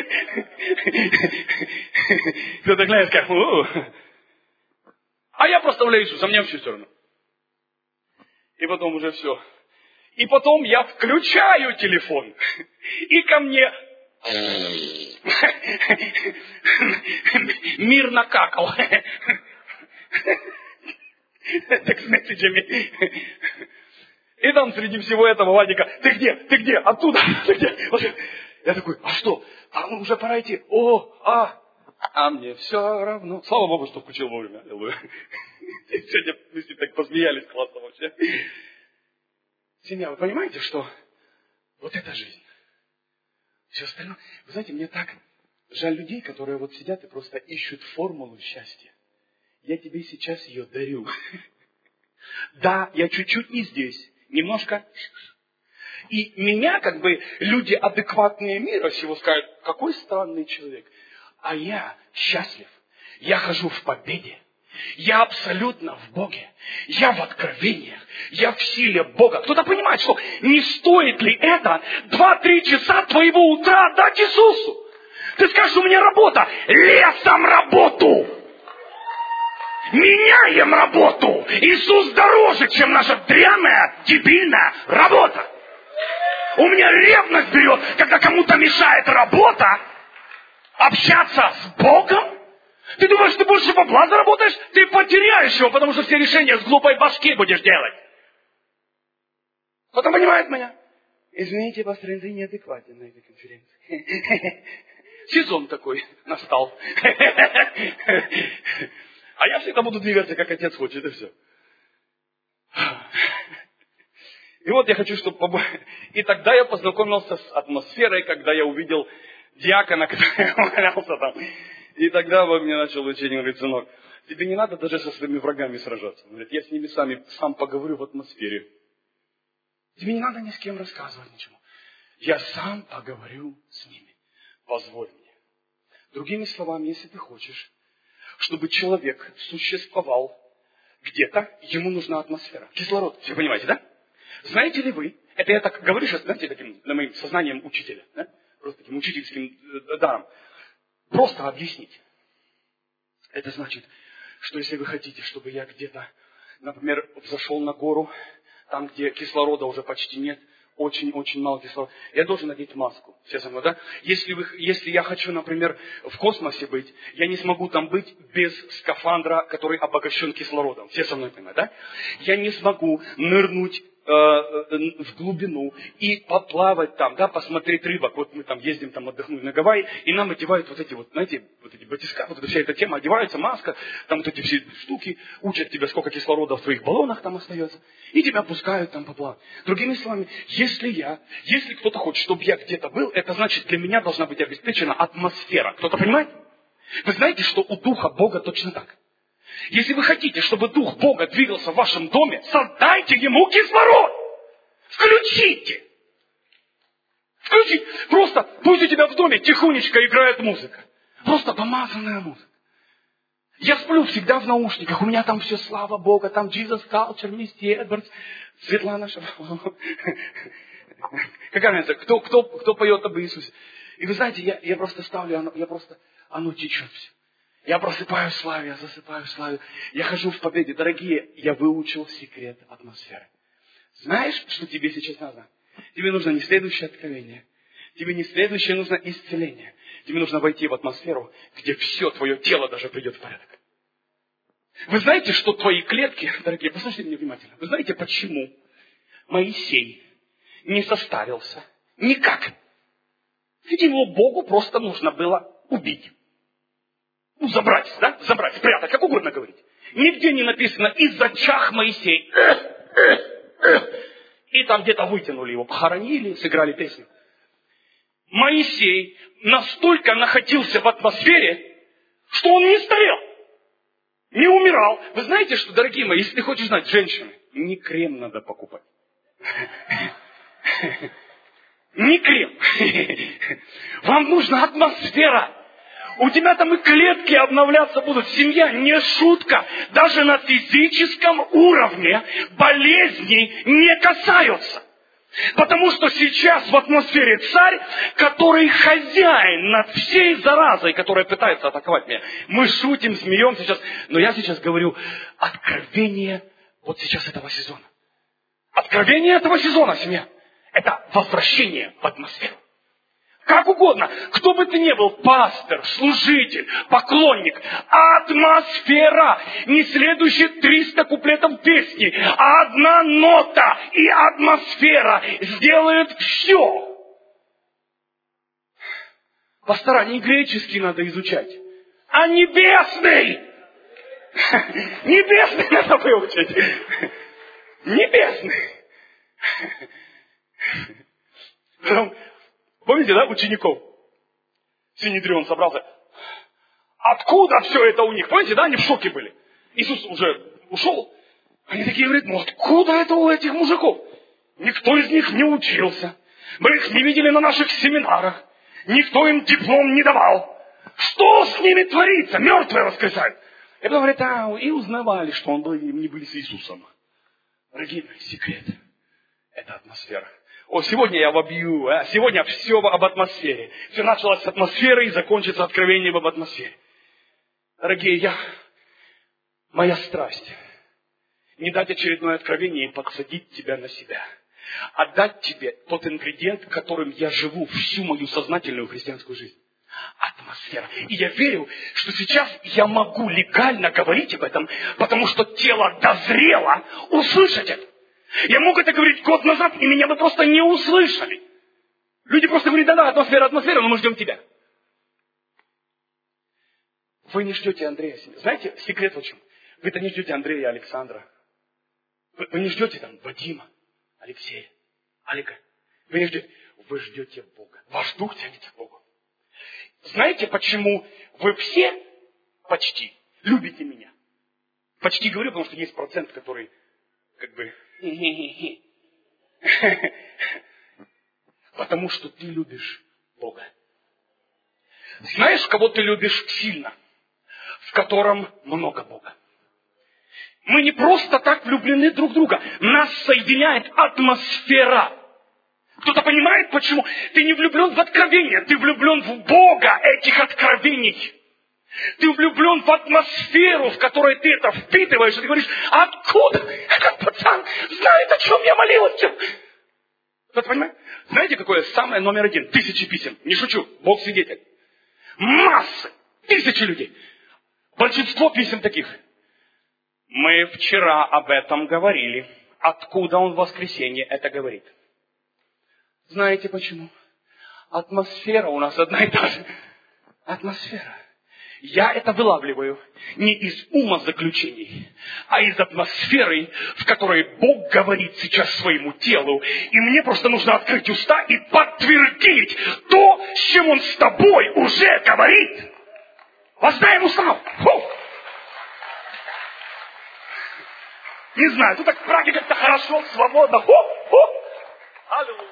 Кто-то глядит, как... А я проставляю Иисуса, мне вообще все равно. И потом уже все. И потом я включаю телефон. И ко мне... Мир накакал. Так с месседжами. И там среди всего этого Вадика, ты где, ты где, оттуда, ты где? Я такой, а что, а ну уже пора идти, о, а, а мне все равно. Слава Богу, что включил вовремя. Сегодня мы с ним так посмеялись классно вообще. Семья, вы понимаете, что вот это жизнь. Все остальное. Вы знаете, мне так жаль людей, которые вот сидят и просто ищут формулу счастья. Я тебе сейчас ее дарю. Да, я чуть-чуть не здесь. Немножко. И меня, как бы, люди адекватные мира всего скажут, какой странный человек. А я счастлив. Я хожу в победе. Я абсолютно в Боге. Я в откровениях. Я в силе Бога. Кто-то понимает, что не стоит ли это два-три часа твоего утра отдать Иисусу? Ты скажешь, у меня работа. Лесом работу. Меняем работу. Иисус дороже, чем наша дрянная, дебильная работа. У меня ревность берет, когда кому-то мешает работа общаться с Богом. Ты думаешь, ты больше бабла заработаешь? Ты потеряешь его, потому что все решения с глупой башки будешь делать. Кто-то понимает меня? Извините, пастор Андрей неадекватен на этой конференции. Сезон такой настал. А я всегда буду двигаться, как Отец хочет, и все. И вот я хочу, чтобы... Побо... И тогда я познакомился с атмосферой, когда я увидел диакона, который валялся там. И тогда во мне начал учение, говорит, сынок, тебе не надо даже со своими врагами сражаться. Он говорит, я с ними сами, сам поговорю в атмосфере. Тебе не надо ни с кем рассказывать ничего. Я сам поговорю с ними. Позволь мне. Другими словами, если ты хочешь, чтобы человек существовал где-то, ему нужна атмосфера. Кислород. Все понимаете, да? Знаете ли вы, Это я так говорю сейчас, знаете, таким, на моим сознанием учителя, да? Просто таким учительским даром. Просто объяснить. Это значит, что если вы хотите, чтобы я где-то, например, взошел на гору, там, где кислорода уже почти нет, очень-очень мало кислорода, я должен надеть маску. Все со мной, да? Если, вы, если я хочу, например, в космосе быть, я не смогу там быть без скафандра, который обогащен кислородом. Все со мной понимают, да? Я не смогу нырнуть в глубину и поплавать там, да, посмотреть рыбок. Вот мы там ездим, там отдохнули на Гавайи, и нам одевают вот эти вот, знаете, вот эти батиска, вот эта вся эта тема, одевается маска, там вот эти все штуки, учат тебя, сколько кислорода в твоих баллонах там остается, и тебя пускают там поплавать. Другими словами, если я, если кто-то хочет, чтобы я где-то был, это значит, для меня должна быть обеспечена атмосфера. Кто-то понимает? Вы знаете, что у Духа Бога точно так. Если вы хотите, чтобы Дух Бога двигался в вашем доме, создайте ему кислород. Включите. Включите. Просто пусть у тебя в доме тихонечко играет музыка. Просто помазанная музыка. Я сплю всегда в наушниках. У меня там все, слава Богу. Там Jesus Culture, Мисти Эдвардс, Светлана Шабалова. Какая разница, кто, кто, кто поет об Иисусе. И вы знаете, я, я просто ставлю, оно, я просто, оно течет все. Я просыпаюсь в славе, я засыпаю в славе. Я хожу в победе. Дорогие, я выучил секрет атмосферы. Знаешь, что тебе сейчас надо? Тебе нужно не следующее откровение. Тебе не следующее нужно исцеление. Тебе нужно войти в атмосферу, где все твое тело даже придет в порядок. Вы знаете, что твои клетки, дорогие, послушайте меня внимательно. Вы знаете, почему Моисей не состарился? Никак. Ведь его Богу просто нужно было убить. Ну, забрать, да? Забрать, спрятать, как угодно говорить. Нигде не написано, и зачах Моисей. И там где-то вытянули его, похоронили, сыграли песню. Моисей настолько находился в атмосфере, что он не старел, не умирал. Вы знаете, что, дорогие мои, если ты хочешь знать, женщины, не крем надо покупать. Не крем. Вам нужна атмосфера. У тебя там и клетки обновляться будут. Семья не шутка. Даже на физическом уровне болезни не касаются. Потому что сейчас в атмосфере царь, который хозяин над всей заразой, которая пытается атаковать меня. Мы шутим, смеемся сейчас. Но я сейчас говорю откровение вот сейчас этого сезона. Откровение этого сезона, семья. Это возвращение в атмосферу. Как угодно, кто бы ты ни был, пастор, служитель, поклонник, атмосфера, не следующие триста куплетов песни, а одна нота и атмосфера сделает все. Пастора, не греческий надо изучать, а небесный. Небесный надо выучить. Небесный. Помните, да, учеников? Синедрион собрался. Откуда все это у них? Помните, да, они в шоке были. Иисус уже ушел. Они такие говорят, ну откуда это у этих мужиков? Никто из них не учился. Мы их не видели на наших семинарах. Никто им диплом не давал. Что с ними творится? Мертвые воскресают. И потом говорят, а, и узнавали, что он был, не были с Иисусом. Дорогие мои, секрет. Это атмосфера. О, сегодня я вобью, а? Сегодня все об атмосфере. Все началось с атмосферы и закончится откровением об атмосфере. Дорогие, я, моя страсть, не дать очередное откровение и подсадить тебя на себя, а дать тебе тот ингредиент, которым я живу всю мою сознательную христианскую жизнь. Атмосфера. И я верю, что сейчас я могу легально говорить об этом, потому что тело дозрело услышать это. Я мог это говорить год назад, и меня бы просто не услышали. Люди просто говорят, да-да, атмосфера, атмосфера, но мы ждем тебя. Вы не ждете Андрея. Знаете, секрет в чем? Вы-то не ждете Андрея и Александра. Вы, вы не ждете там Вадима, Алексея, Алика. Вы не ждете. Вы ждете Бога. Ваш дух тянется к Богу. Знаете, почему вы все почти любите меня? Почти говорю, потому что есть процент, который как бы... Потому что ты любишь Бога. Знаешь, кого ты любишь сильно? В котором много Бога. Мы не просто так влюблены друг в друга. Нас соединяет атмосфера. Кто-то понимает, почему? Ты не влюблен в откровение, ты влюблен в Бога этих откровений. Ты влюблен в атмосферу, в которой ты это впитываешь, и ты говоришь, откуда этот пацан знает, о чем я молился? Кто-то понимает? Знаете, какое самое номер один? Тысячи писем. Не шучу, Бог свидетель. Массы, тысячи людей. Большинство писем таких. Мы вчера об этом говорили. Откуда он в воскресенье это говорит? Знаете почему? Атмосфера у нас одна и та же. Атмосфера. Я это вылавливаю не из умозаключений, а из атмосферы, в которой Бог говорит сейчас своему телу. И мне просто нужно открыть уста и подтвердить то, с чем Он с тобой уже говорит. Воздай ему славу. Фу! Не знаю, тут так в Праге как-то хорошо, свободно. Фу! Фу! Аллилуйя.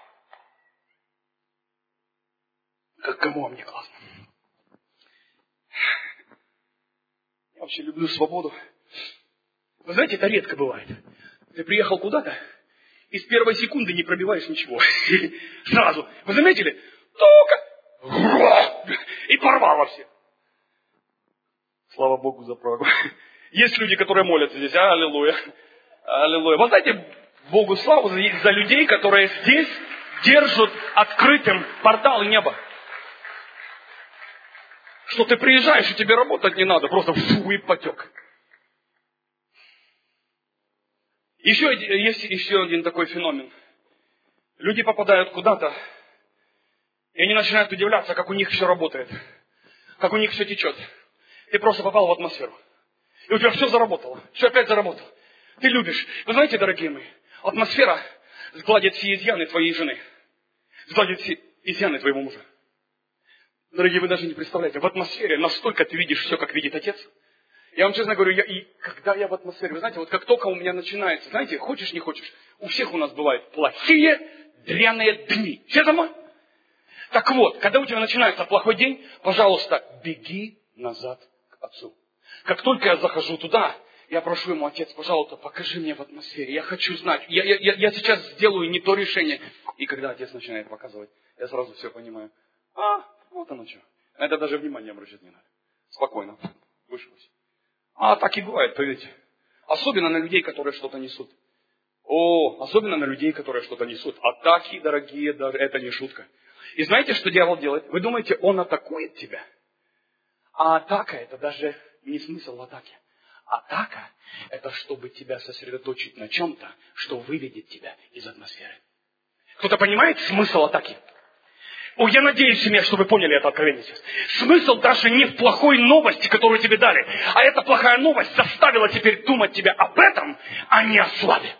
Как кому мне классно. Я вообще люблю свободу. Вы знаете, это редко бывает. Ты приехал куда-то, и с первой секунды не пробиваешь ничего. Сразу. Вы заметили? Только! И порвало все. Слава Богу за Прагу. Есть люди, которые молятся здесь. Аллилуйя. Аллилуйя. Вы знаете, Богу славу за, за людей, которые здесь держат открытым портал неба. Что ты приезжаешь, и тебе работать не надо. Просто фу, и потек. Еще есть еще один такой феномен. Люди попадают куда-то, и они начинают удивляться, как у них все работает. Как у них все течет. Ты просто попал в атмосферу. И у тебя все заработало. Все опять заработало. Ты любишь. Вы знаете, дорогие мои, атмосфера сгладит все изъяны твоей жены. Сгладит все изъяны твоего мужа. Дорогие, вы даже не представляете, в атмосфере настолько ты видишь все, как видит Отец. Я вам честно говорю, я, и когда я в атмосфере, вы знаете, вот как только у меня начинается, знаете, хочешь, не хочешь, у всех у нас бывают плохие, дряные дни. Все домой? Так вот, когда у тебя начинается плохой день, пожалуйста, беги назад к Отцу. Как только я захожу туда, я прошу ему: Отец, пожалуйста, покажи мне в атмосфере, я хочу знать, я, я, я, я сейчас сделаю не то решение. И когда Отец начинает показывать, я сразу все понимаю. А, вот оно что. Это даже внимание обращать не надо. Спокойно. Вышелось. А так и бывает, поверьте. Особенно на людей, которые что-то несут. О, особенно на людей, которые что-то несут. Атаки, дорогие, даже это не шутка. И знаете, что дьявол делает? Вы думаете, он атакует тебя? А атака — это даже не смысл атаки. Атака — это чтобы тебя сосредоточить на чем-то, что выведет тебя из атмосферы. Кто-то понимает смысл атаки? О, я надеюсь, семья, что вы поняли это откровение сейчас. Смысл даже не в плохой новости, которую тебе дали, а эта плохая новость заставила теперь думать тебя об этом, а не о славе.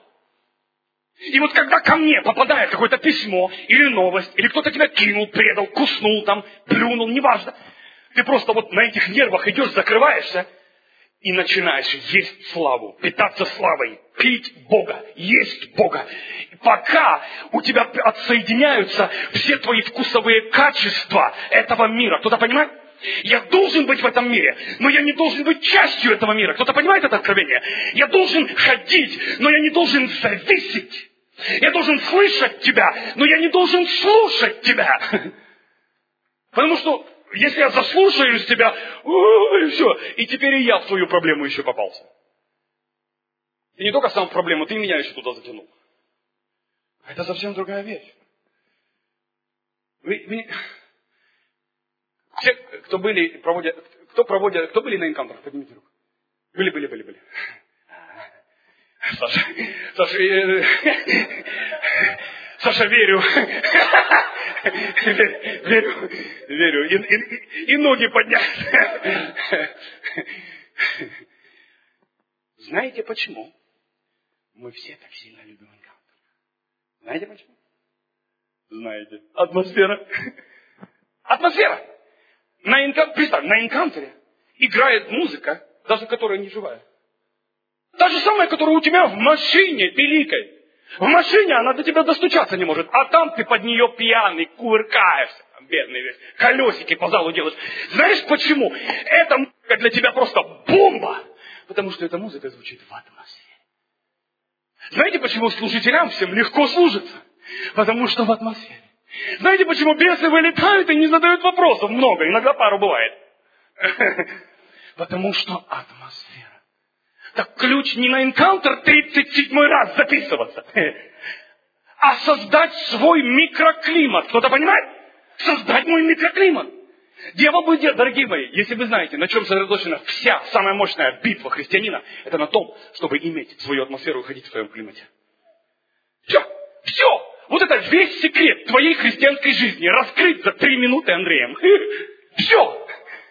И вот когда ко мне попадает какое-то письмо или новость, или кто-то тебя кинул, предал, куснул там, плюнул, неважно, ты просто вот на этих нервах идешь, закрываешься и начинаешь есть славу, питаться славой, пить Бога, есть Бога. И пока у тебя отсоединяются все твои вкусовые качества этого мира. Кто-то понимает? Я должен быть в этом мире, но я не должен быть частью этого мира. Кто-то понимает это откровение? Я должен ходить, но я не должен зависеть. Я должен слышать тебя, но я не должен слушать тебя. Потому что если я заслушаюсь тебя, и все, и теперь и я в твою проблему еще попался. Ты не только сам в проблему, ты и меня еще туда затянул. Это совсем другая вещь. Вы, вы... Все, кто были, проводят, кто проводят, кто были на энкаунтерах, поднимите руку. Были, были, были, были. Саша, Саша, э, Саша, верю. Верю, верю. И, и, и ноги поднять. Знаете почему? Мы все так сильно любим энкаунтер. Знаете почему? Знаете. Атмосфера. Атмосфера. На энкаунтере, представь, на энкаунтере играет музыка, даже которая не живая. Та же самая, которая у тебя в машине великой. В машине она до тебя достучаться не может, а там ты под нее пьяный, кувыркаешься, бедный весь, колесики по залу делаешь. Знаешь почему? Эта музыка для тебя просто бомба, потому что эта музыка звучит в атмосфере. Знаете, почему служителям всем легко служится? Потому что в атмосфере. Знаете, почему бесы вылетают и не задают вопросов? Много, иногда пару бывает. Потому что атмосфера. Так ключ не на энкаунтер тридцать седьмой раз записываться, а создать свой микроклимат. Кто-то понимает? Создать мой микроклимат. Дьявол будет делать, дорогие мои, если вы знаете, на чем сосредоточена вся самая мощная битва христианина, это на том, чтобы иметь свою атмосферу и ходить в своем климате. Все, все. Вот это весь секрет твоей христианской жизни раскрыт за три минуты Андреем. Все.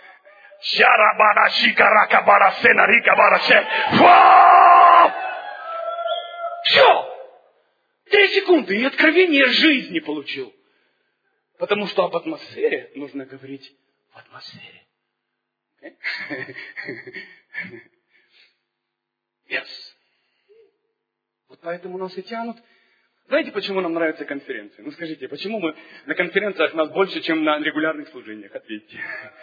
Все. Три секунды и откровение жизни получил. Потому что об атмосфере нужно говорить в атмосфере. Okay? Yes. Вот поэтому нас и тянут. Знаете, почему нам нравятся конференции? Ну скажите, почему мы на конференциях нас больше, чем на регулярных служениях? Ответьте.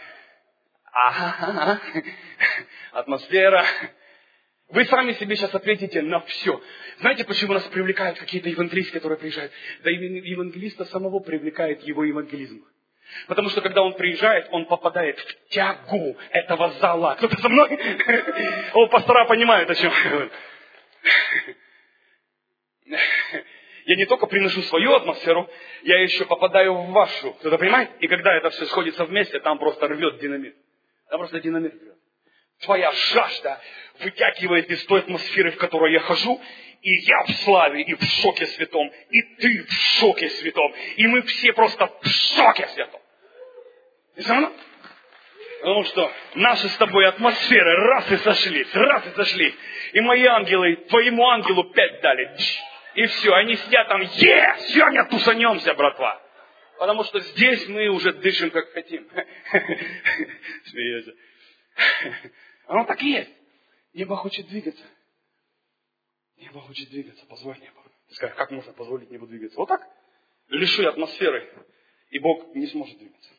Ага, атмосфера. Вы сами себе сейчас ответите на все. Знаете, почему нас привлекают какие-то евангелисты, которые приезжают? Да евангелиста самого привлекает его евангелизм. Потому что когда он приезжает, он попадает в тягу этого зала. Кто-то со мной? О, пастора понимают, о чем я говорю. Я не только приношу свою атмосферу, я еще попадаю в вашу. Кто-то понимает? И когда это все сходится вместе, там просто рвет динамит. Там просто динамит рвет. Твоя жажда вытягивает из той атмосферы, в которой я хожу, и я в славе, и в шоке святом, и ты в шоке святом, и мы все просто в шоке святом. И все равно? Потому что наши с тобой атмосферы раз и сошлись, раз и сошлись. И мои ангелы, твоему ангелу пять дали. И все, они сидят там, е, сегодня тусанемся, братва. Потому что здесь мы уже дышим, как хотим. Смеется. Оно так и есть. Небо хочет двигаться. Небо хочет двигаться. Позволь небу. Ты скажешь, как можно позволить небу двигаться? Вот так. Лиши атмосферы, и Бог не сможет двигаться.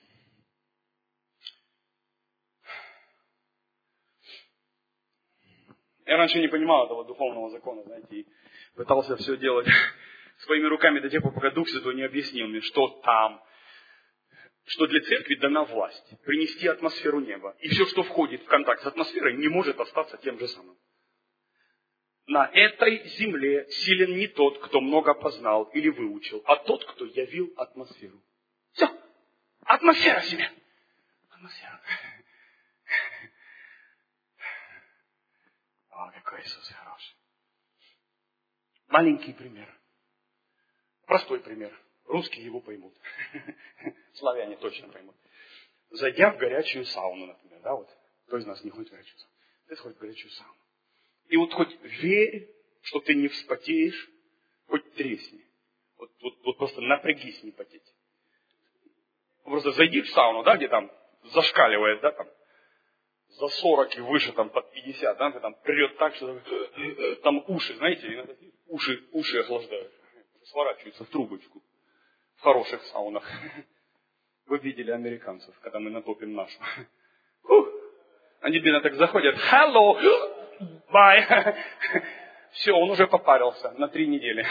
Я раньше не понимал этого духовного закона, знаете, и пытался все делать своими руками до тех пор, пока Дух Святой не объяснил мне, что там, что для церкви дана власть принести атмосферу неба. И все, что входит в контакт с атмосферой, не может остаться тем же самым. На этой земле силен не тот, кто много познал или выучил, а тот, кто явил атмосферу. Все. Атмосфера себе. Атмосфера. О, какой Иисус хороший. Маленький пример. Простой пример. Русские его поймут. Славяне точно поймут. Зайдя в горячую сауну, например, да, вот. Кто из нас не ходит в горячую сауну? Ты сходишь в горячую сауну. И вот хоть верь, что ты не вспотеешь, хоть тресни. Вот, вот, вот просто напрягись не потеть. Просто зайди в сауну, да, где там зашкаливает, да, там, за сорок и выше, там, под пятьдесят, да, там прет так, что там уши, знаете, уши, уши охлаждают, сворачиваются в трубочку. В хороших саунах. Вы видели американцев, когда мы натопим нашу. Фух. Они бедно так заходят. Hello! Bye! Все, он уже попарился на три недели.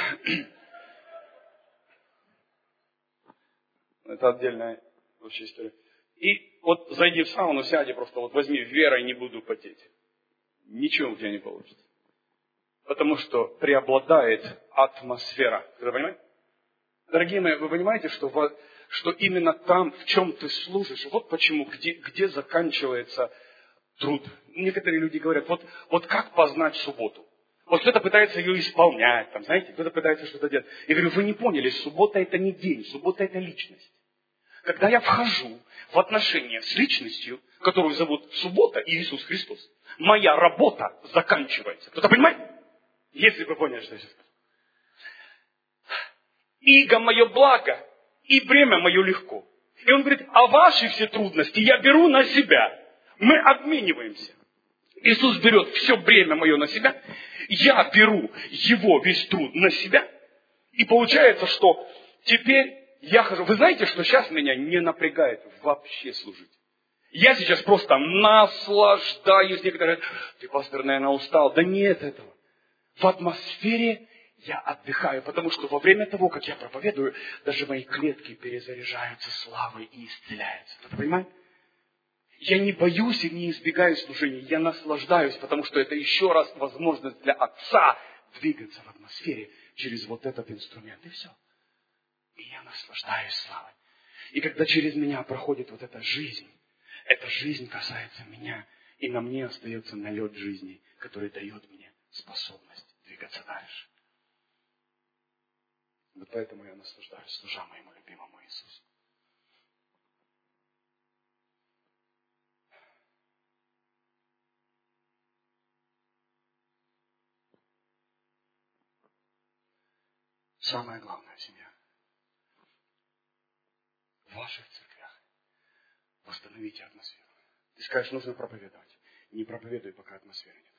Это отдельная вообще история. И вот зайди в сауну, сяди просто, вот возьми верой, не буду потеть. Ничего у тебя не получится. Потому что преобладает атмосфера. Вы понимаете? Дорогие мои, вы понимаете, что, в, что именно там, в чем ты служишь, вот почему, где, где заканчивается труд. Некоторые люди говорят, вот, вот как познать субботу? Вот кто-то пытается ее исполнять, там, знаете, кто-то пытается что-то делать. Я говорю, вы не поняли, суббота это не день, суббота это личность. Когда я вхожу в отношения с личностью, которую зовут суббота и Иисус Христос, моя работа заканчивается. Кто-то понимает? Если вы поняли, что я сейчас сказал. Иго мое благо, и бремя мое легко. И он говорит, а ваши все трудности я беру на себя. Мы обмениваемся. Иисус берет все бремя мое на себя, я беру его весь труд на себя, и получается, что теперь я хожу. Вы знаете, что сейчас меня не напрягает вообще служить. Я сейчас просто наслаждаюсь. Некоторые говорят, ты, пастор, наверное, устал. Да нет этого. В атмосфере я отдыхаю, потому что во время того, как я проповедую, даже мои клетки перезаряжаются славой и исцеляются. Вы понимаете? Я не боюсь и не избегаю служения, я наслаждаюсь, потому что это еще раз возможность для Отца двигаться в атмосфере через вот этот инструмент. И все. И я наслаждаюсь славой. И когда через меня проходит вот эта жизнь, эта жизнь касается меня, и на мне остается налет жизни, который дает мне способность двигаться дальше. Вот поэтому я наслаждаюсь, служа моему любимому Иисусу. Самое главное в семье. В ваших церквях восстановите атмосферу. Ты скажешь, нужно проповедовать. Не проповедуй, пока атмосферы нет.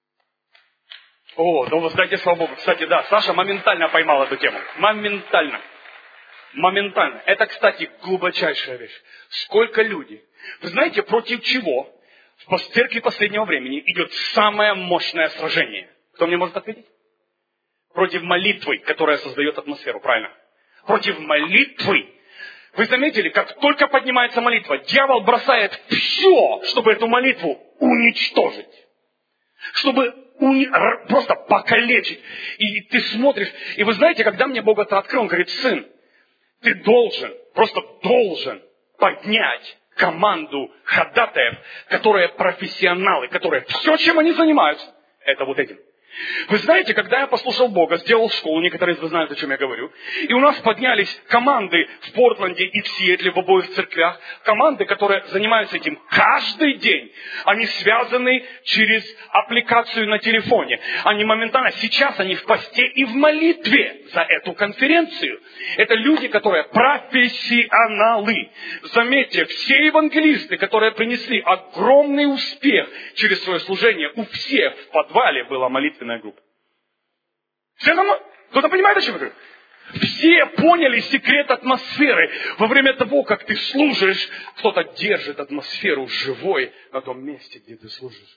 О, да воздайте слава Богу. Кстати, да, Саша моментально поймал эту тему. Моментально. Моментально. Это, кстати, глубочайшая вещь. Сколько людей. Вы знаете, против чего в церкви последнего времени идет самое мощное сражение? Кто мне может ответить? Против молитвы, которая создает атмосферу, правильно? Против молитвы. Вы заметили, как только поднимается молитва, дьявол бросает все, чтобы эту молитву уничтожить. Чтобы уни... просто покалечить. И ты смотришь, и вы знаете, когда мне Бог это открыл, он говорит, сын, ты должен, просто должен поднять команду ходатаев, которые профессионалы, которые все, чем они занимаются, это вот этим. Вы знаете, когда я послушал Бога, сделал школу, некоторые из вас знают, о чем я говорю, и у нас поднялись команды в Портленде и в Сиэтле, в обоих церквях, команды, которые занимаются этим каждый день. Они связаны через аппликацию на телефоне. Они моментально, сейчас они в посте и в молитве за эту конференцию. Это люди, которые профессионалы. Заметьте, все евангелисты, которые принесли огромный успех через свое служение, у всех в подвале была молитва. Группа. Все равно, кто-то понимает, о чем я говорю? Все поняли секрет атмосферы. Во время того, как ты служишь, кто-то держит атмосферу живой на том месте, где ты служишь.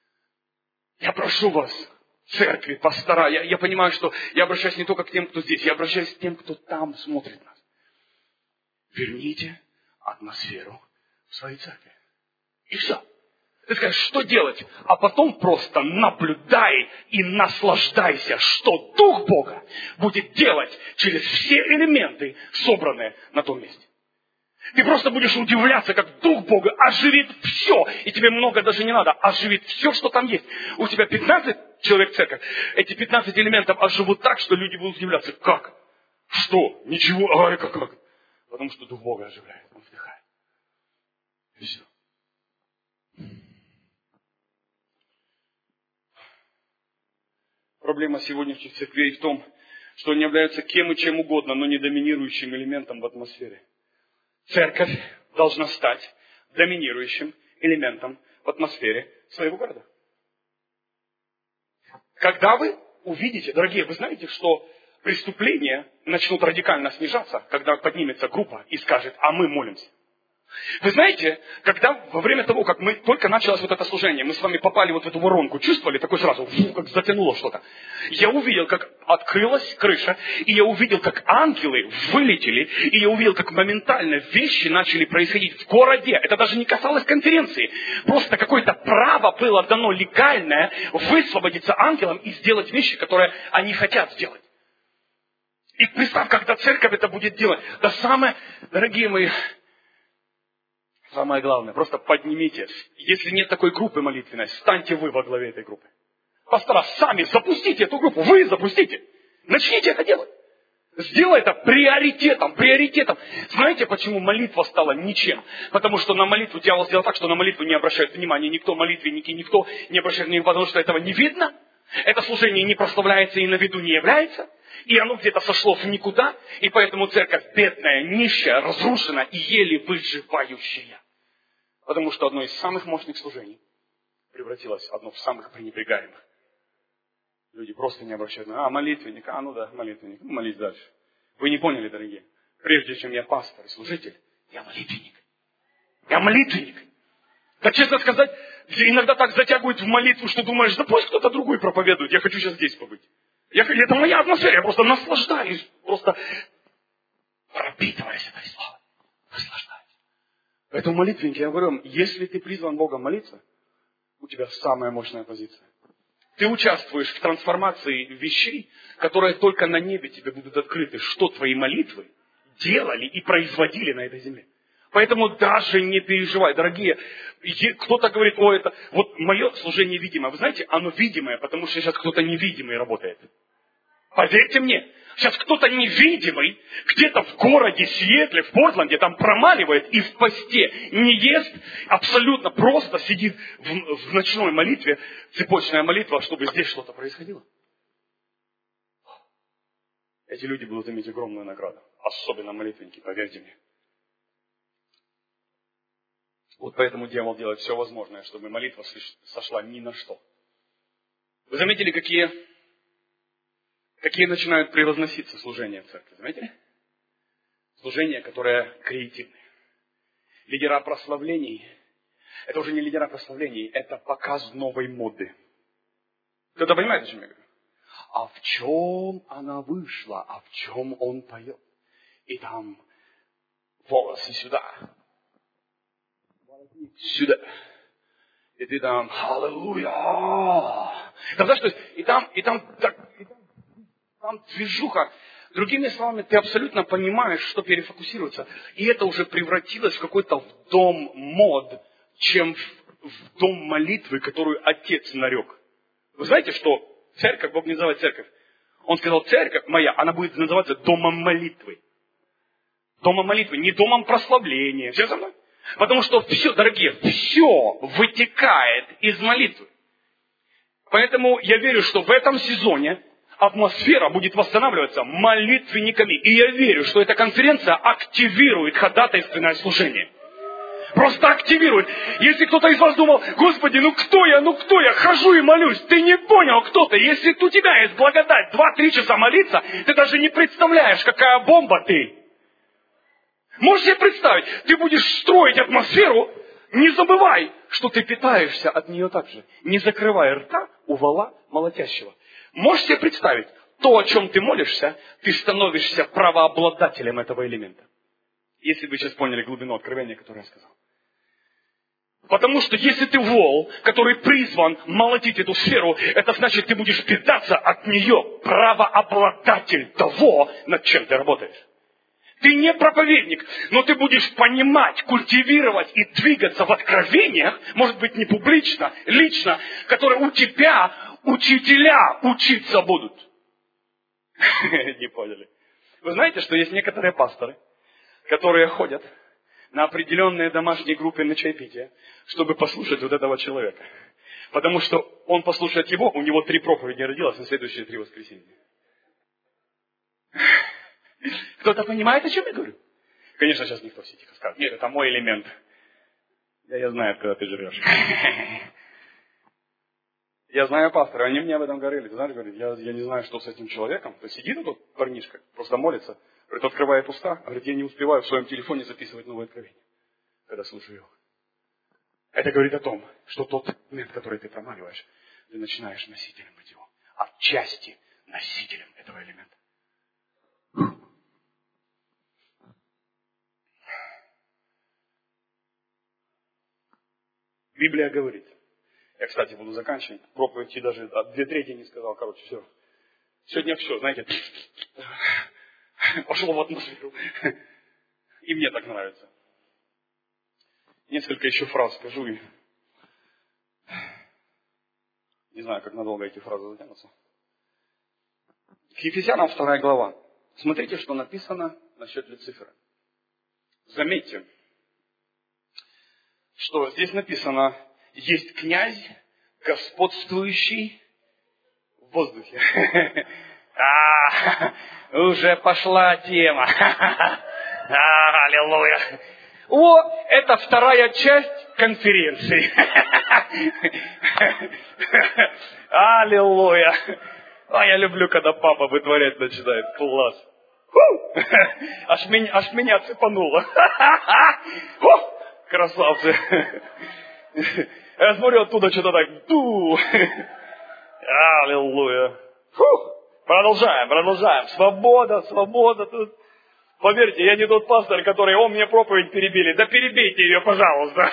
Я прошу вас, церкви, пастора, я, я понимаю, что я обращаюсь не только к тем, кто здесь, я обращаюсь к тем, кто там смотрит нас. Верните атмосферу в своей церкви. И все. Ты скажешь, что делать? А потом просто наблюдай и наслаждайся, что Дух Бога будет делать через все элементы, собранные на том месте. Ты просто будешь удивляться, как Дух Бога оживит все, и тебе много даже не надо, оживит все, что там есть. У тебя пятнадцать человек в церкви, эти пятнадцать элементов оживут так, что люди будут удивляться. Как? Что? Ничего? Ай, как, как? Потому что Дух Бога оживляет, Он вдыхает. И все. Проблема сегодняшних церквей в том, что они являются кем и чем угодно, но не доминирующим элементом в атмосфере. Церковь должна стать доминирующим элементом в атмосфере своего города. Когда вы увидите, дорогие, вы знаете, что преступления начнут радикально снижаться, когда поднимется группа и скажет, а мы молимся. Вы знаете, когда во время того, как мы только началось вот это служение, мы с вами попали вот в эту воронку, чувствовали такой сразу, фу, как затянуло что-то. Я увидел, как открылась крыша, и я увидел, как ангелы вылетели, и я увидел, как моментально вещи начали происходить в городе. Это даже не касалось конференции. Просто какое-то право было дано легальное высвободиться ангелам и сделать вещи, которые они хотят сделать. И представь, когда церковь это будет делать. Да самое, дорогие мои, самое главное, просто поднимитесь. Если нет такой группы молитвенной, станьте вы во главе этой группы. Пастора, сами запустите эту группу. Вы запустите. Начните это делать. Сделай это приоритетом, приоритетом. Знаете, почему молитва стала ничем? Потому что на молитву дьявол сделал так, что на молитву не обращает внимания никто, молитвенники, никто не обращает внимания, потому что этого не видно. Это служение не прославляется и на виду не является. И оно где-то сошло в никуда. И поэтому церковь бедная, нищая, разрушена и еле выживающая. Потому что одно из самых мощных служений превратилось в одно из самых пренебрегаемых. Люди просто не обращают внимания. А, молитвенник, а, ну да, молитвенник. Ну, молись дальше. Вы не поняли, дорогие. Прежде чем я пастор и служитель, я молитвенник. Я молитвенник. Да, честно сказать, иногда так затягивают в молитву, что думаешь, да пусть кто-то другой проповедует. Я хочу сейчас здесь побыть. Я, это моя атмосфера, я просто наслаждаюсь, просто пропитываясь этой славой. Наслаждаюсь. Поэтому молитвенники, я говорю вам, если ты призван Богом молиться, у тебя самая мощная позиция. Ты участвуешь в трансформации вещей, которые только на небе тебе будут открыты, что твои молитвы делали и производили на этой земле. Поэтому даже не переживай, дорогие. Кто-то говорит, о, это вот мое служение видимое. Вы знаете, оно видимое, потому что сейчас кто-то невидимый работает. Поверьте мне, сейчас кто-то невидимый где-то в городе Сиэтле, в Портленде, там промаливает и в посте не ест, абсолютно просто сидит в, в ночной молитве, цепочная молитва, чтобы здесь что-то происходило. Эти люди будут иметь огромную награду, особенно молитвенники, поверьте мне. Вот поэтому дьявол делает все возможное, чтобы молитва сошла ни на что. Вы заметили, какие, какие начинают превозноситься служения в церкви? Заметили? Служения, которые креативные. Лидера прославлений. Это уже не лидера прославлений, это показ новой моды. Кто-то понимает, о чем я говорю? А в чем она вышла? А в чем он поет? И там волосы сюда. Сюда. И ты там, аллилуйя. Там, знаешь, то есть, и там, и там, так, и там, там движуха. Другими словами, ты абсолютно понимаешь, что перефокусироваться. И это уже превратилось в какой-то в дом мод, чем в, в дом молитвы, которую Отец нарек. Вы знаете, что церковь, Бог не называет церковь. Он сказал, церковь моя, она будет называться домом молитвы. Домом молитвы, не домом прославления. Все со мной? Потому что все, дорогие, все вытекает из молитвы. Поэтому я верю, что в этом сезоне атмосфера будет восстанавливаться молитвенниками. И я верю, что эта конференция активирует ходатайственное служение. Просто активирует. Если кто-то из вас думал, Господи, ну кто я, ну кто я, хожу и молюсь. Ты не понял, кто ты. Если у тебя есть благодать два-три часа молиться, ты даже не представляешь, какая бомба ты. Можешь себе представить, ты будешь строить атмосферу, не забывай, что ты питаешься от нее так же. Не закрывай рта у вола молотящего. Можешь себе представить, то, о чем ты молишься, ты становишься правообладателем этого элемента. Если вы сейчас поняли глубину откровения, которое я сказал. Потому что если ты вол, который призван молотить эту сферу, это значит, ты будешь питаться от нее, правообладатель того, над чем ты работаешь. Ты не проповедник, но ты будешь понимать, культивировать и двигаться в откровениях, может быть, не публично, лично, которые у тебя учителя учиться будут. Не поняли. Вы знаете, что есть некоторые пасторы, которые ходят на определенные домашние группы на чаепитие, чтобы послушать вот этого человека. Потому что он послушает его, у него три проповеди родилось на следующие три воскресенья. Кто-то понимает, о чем я говорю? Конечно, сейчас никто все тихо скажет. Нет, это мой элемент. Я, я знаю, когда ты жрешь. Я знаю пастора, они мне об этом говорили. Ты знаешь, говорит, я, я не знаю, что с этим человеком. То сидит этот парнишка, просто молится. Говорит, открывает уста. Говорит, я не успеваю в своем телефоне записывать новое откровение, когда слушаю его. Это говорит о том, что тот момент, который ты промаливаешь, ты начинаешь носителем быть его. Отчасти носителем этого элемента. Библия говорит. Я, кстати, буду заканчивать. Проповедь даже две трети не сказал. Короче, все. Сегодня все, знаете, пошло в атмосферу. И мне так нравится. Несколько еще фраз скажу. И не знаю, как надолго эти фразы затянутся. К Ефесянам вторая глава. Смотрите, что написано насчет Люцифера. Заметьте, что здесь написано, есть князь, господствующий в воздухе. А, уже пошла тема. Аллилуйя. О, это вторая часть конференции. Аллилуйя. А я люблю, когда папа вытворять начинает. Класс. Аж меня, аж меня цепануло. Красавцы. Я смотрю оттуда что-то так. Аллилуйя. Продолжаем, продолжаем. Свобода, свобода тут. Поверьте, я не тот пастор, который, о, мне проповедь перебили. Да перебейте ее, пожалуйста.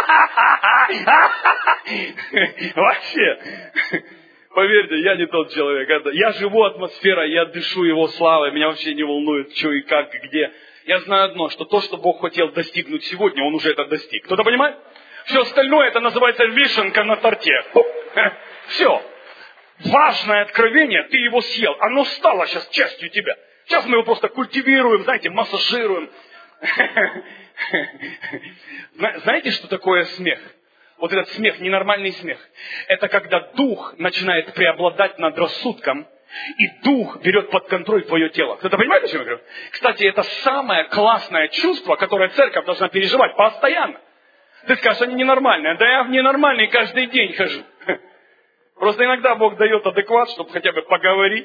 Вообще. Поверьте, я не тот человек. Я живу атмосферой, я дышу Его славой. Меня вообще не волнует, что и как, и где. Я знаю одно, что то, что Бог хотел достигнуть сегодня, Он уже это достиг. Кто-то понимает? Все остальное, это называется вишенка на торте. Все. Важное откровение, ты его съел. Оно стало сейчас частью тебя. Сейчас мы его просто культивируем, знаете, массажируем. Знаете, что такое смех? Вот этот смех, ненормальный смех. Это когда дух начинает преобладать над рассудком, и дух берет под контроль твое тело. Кто-то понимает, о чем я говорю? Кстати, это самое классное чувство, которое церковь должна переживать постоянно. Ты скажешь, они ненормальные. Да я в ненормальный каждый день хожу. Просто иногда Бог дает адекват, чтобы хотя бы поговорить.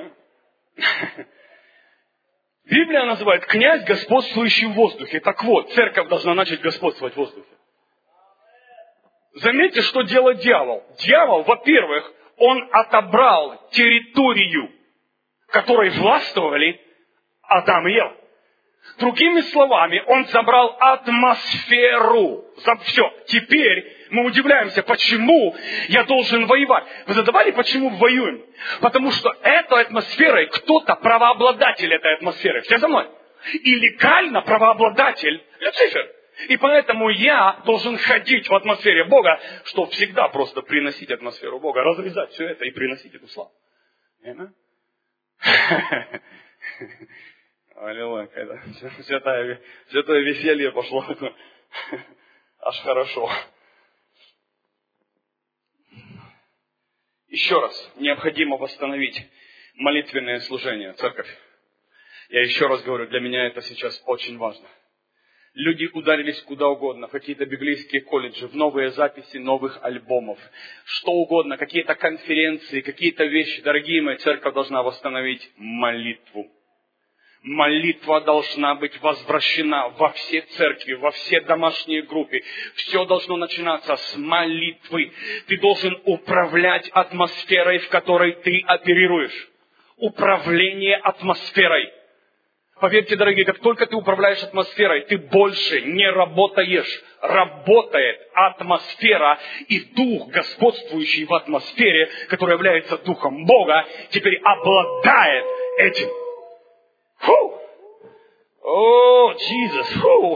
Библия называет князь, господствующий в воздухе. Так вот, церковь должна начать господствовать в воздухе. Заметьте, что делает дьявол. Дьявол, во-первых, он отобрал территорию, которой властвовали Адам и Ева. Другими словами, он забрал атмосферу. Все. Теперь мы удивляемся, почему я должен воевать. Вы задавали, почему воюем? Потому что этой атмосферой кто-то правообладатель этой атмосферы. Все за мной? И легально правообладатель Люцифер. И поэтому я должен ходить в атмосфере Бога, чтобы всегда просто приносить атмосферу Бога, разрезать все это и приносить эту славу. Аллилуйя, когда святое, святое веселье пошло. Аж хорошо. Еще раз, необходимо восстановить молитвенное служение, церковь. Я еще раз говорю, для меня это сейчас очень важно. Люди ударились куда угодно, в какие-то библейские колледжи, в новые записи новых альбомов, что угодно, какие-то конференции, какие-то вещи. Дорогие мои, церковь должна восстановить молитву. Молитва должна быть возвращена во все церкви, во все домашние группы. Все должно начинаться с молитвы. Ты должен управлять атмосферой, в которой ты оперируешь. Управление атмосферой. Поверьте, дорогие, как только ты управляешь атмосферой, ты больше не работаешь. Работает атмосфера, и дух, господствующий в атмосфере, который является духом Бога, теперь обладает этим. Фу! О, Иисус! Фу!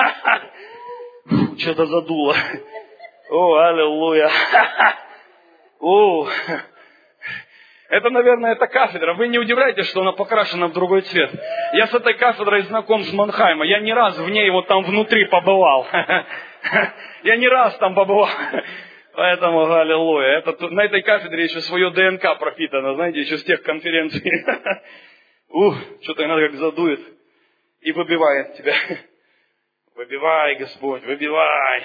Что-то задуло. О, аллилуйя! О! Это, наверное, эта кафедра. Вы не удивляйтесь, что она покрашена в другой цвет. Я с этой кафедрой знаком с Манхайма. Я не раз в ней вот там внутри побывал. Я не раз там побывал. Поэтому, аллилуйя. Это, на этой кафедре еще свое ДНК пропитано, знаете, еще с тех конференций. Ух, что-то иногда как задует и выбивает тебя. Выбивай, Господь, выбивай.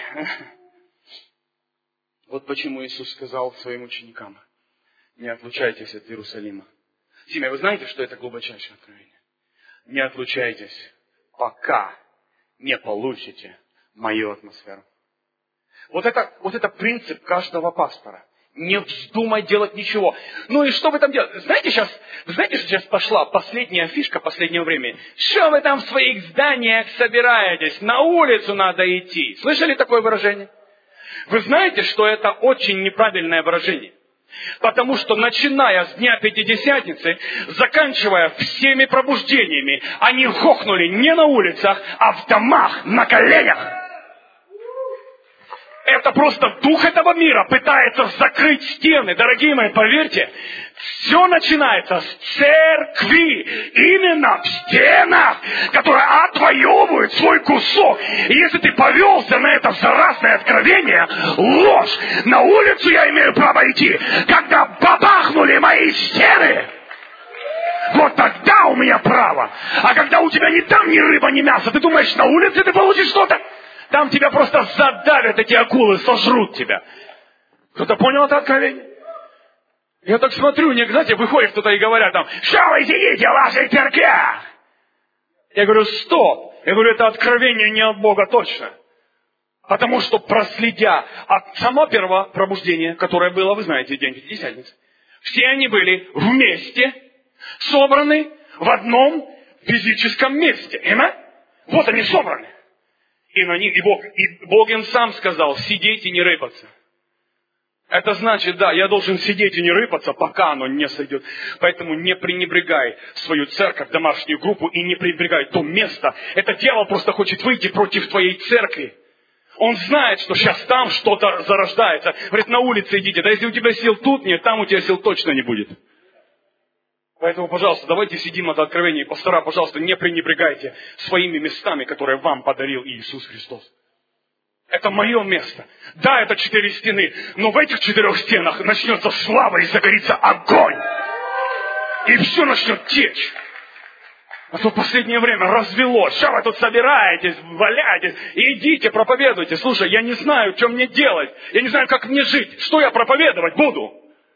Вот почему Иисус сказал своим ученикам: не отлучайтесь от Иерусалима. Семья, вы знаете, что это глубочайшее откровение? Не отлучайтесь, пока не получите мою атмосферу. Вот это, вот это принцип каждого пастора. Не вздумай делать ничего. Ну и что вы там делаете? Знаете, сейчас, знаете, что сейчас пошла последняя фишка последнего времени? Что вы там в своих зданиях собираетесь? На улицу надо идти. Слышали такое выражение? Вы знаете, что это очень неправильное выражение? Потому что, начиная с Дня Пятидесятницы, заканчивая всеми пробуждениями, они хохнули не на улицах, а в домах, на коленях. Это просто дух этого мира пытается закрыть стены. Дорогие мои, поверьте, все начинается с церкви. Именно в стенах, которые отвоевывают свой кусок. И если ты повелся на это заразное откровение, ложь, на улицу я имею право идти, когда бабахнули мои стены. Вот тогда у меня право. А когда у тебя ни там ни рыба, ни мясо, ты думаешь, на улице ты получишь что-то? Там тебя просто задавят эти акулы, сожрут тебя. Кто-то понял это откровение? Я так смотрю, не, знаете, выходит кто-то и говорят там: что вы сидите в ваших церквях? Я говорю: стоп. Я говорю, это откровение не от Бога точно. Потому что, проследя от самого первого пробуждения, которое было, вы знаете, День Пятидесятницы, все они были вместе Собраны в одном физическом месте. Аминь? Вот они собраны. И на них, и Бог, и Бог им сам сказал, сидеть и не рыпаться. Это значит, да, я должен сидеть и не рыпаться, пока оно не сойдет. Поэтому не пренебрегай свою церковь, домашнюю группу, и не пренебрегай то место. Это дьявол просто хочет выйти против твоей церкви. Он знает, что сейчас там что-то зарождается. Говорит, на улице идите. Да если у тебя сил тут нет, там у тебя сил точно не будет. Поэтому, пожалуйста, давайте сидим от откровения. И пастора, пожалуйста, не пренебрегайте своими местами, которые вам подарил Иисус Христос. Это мое место. Да, это четыре стены, но в этих четырех стенах начнется слава и загорится огонь. И все начнет течь. А то в последнее время развело. Сейчас вы тут собираетесь, валяетесь. Идите, проповедуйте. Слушай, я не знаю, что мне делать. Я не знаю, как мне жить. Что я проповедовать буду?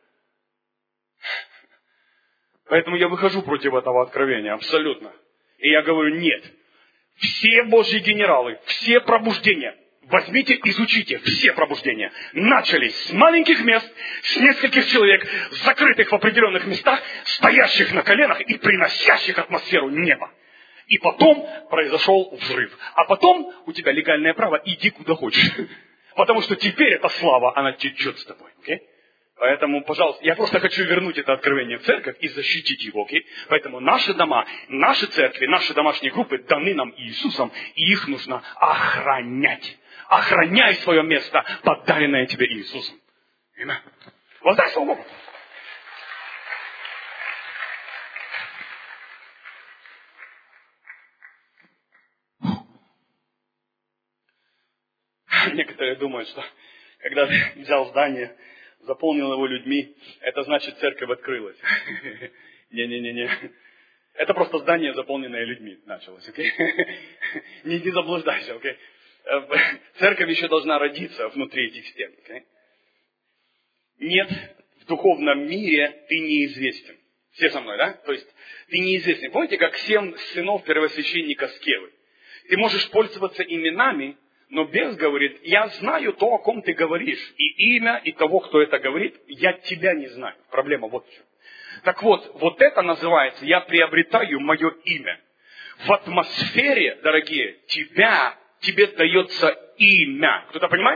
Поэтому я выхожу против этого откровения. Абсолютно. И я говорю, нет. Все Божьи генералы, все пробуждения, возьмите, изучите все пробуждения. Начались с маленьких мест, с нескольких человек, закрытых в определенных местах, стоящих на коленах и приносящих атмосферу неба. И потом произошел взрыв. А потом у тебя легальное право, иди куда хочешь. Потому что теперь эта слава, она течет с тобой. Okay? Поэтому, пожалуйста, я просто хочу вернуть это откровение в церковь и защитить его. Okay? Поэтому наши дома, наши церкви, наши домашние группы даны нам Иисусом, и их нужно охранять. Охраняй свое место, подаренное тебе Иисусом. Аминь. Воздай слава Богу. Некоторые думают, что когда ты взял здание, заполнил его людьми, это значит, церковь открылась. Не-не-не-не. Это просто здание, заполненное людьми, началось. Okay? Не, не заблуждайся, окей? Okay? Церковь еще должна родиться внутри этих стен. Okay? Нет, в духовном мире ты неизвестен. Все со мной, да? То есть ты неизвестен. Помните, как семь сынов первосвященника Скевы? Ты можешь пользоваться именами, но бес говорит, я знаю то, о ком ты говоришь, и имя, и того, кто это говорит, я тебя не знаю. Проблема вот в чем. Так вот, вот это называется, я приобретаю мое имя. В атмосфере, дорогие, тебя, тебе дается имя. Кто-то понимает?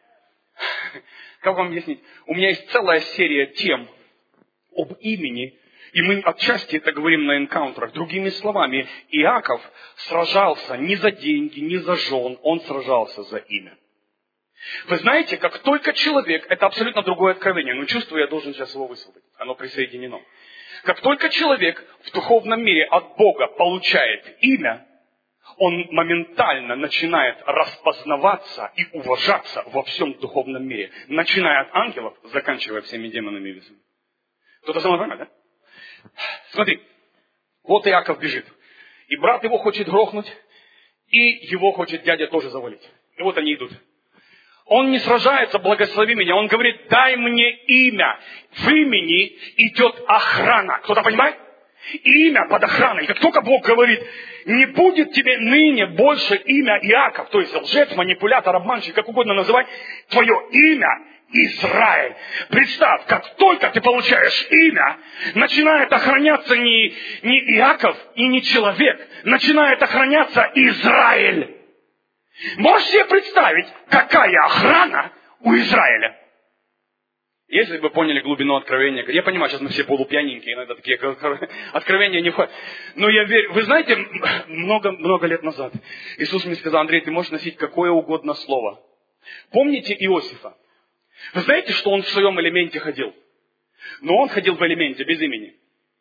Как вам объяснить? У меня есть целая серия тем об имени, и мы отчасти это говорим на энкаунтерах. Другими словами, Иаков сражался не за деньги, не за жен, он сражался за имя. Вы знаете, как только человек, это абсолютно другое откровение, но чувствую, я должен сейчас его высвободить, оно присоединено. Как только человек в духовном мире от Бога получает имя, он моментально начинает распознаваться и уважаться во всем духовном мире, начиная от ангелов, заканчивая всеми демонами и бесами. Кто-то со мной понимает, да? Смотри, вот Иаков бежит, и брат его хочет грохнуть, и его хочет дядя тоже завалить. И вот они идут. Он не сражается, благослови меня, он говорит, дай мне имя. В имени идет охрана. Кто-то понимает? Имя под охраной. И как только Бог говорит, не будет тебе ныне больше имя Иаков, то есть лжец, манипулятор, обманщик, как угодно называй, твое имя Израиль. Представь, как только ты получаешь имя, начинает охраняться не, не Иаков и не человек, начинает охраняться Израиль. Можешь себе представить, какая охрана у Израиля? Если бы вы поняли глубину откровения, я понимаю, сейчас мы все полупьяненькие, иногда такие откровения не входят. Но я верю, вы знаете, много-много лет назад Иисус мне сказал, Андрей, ты можешь носить какое угодно слово. Помните Иосифа? Вы знаете, что он в своем элементе ходил? Но он ходил в элементе, без имени.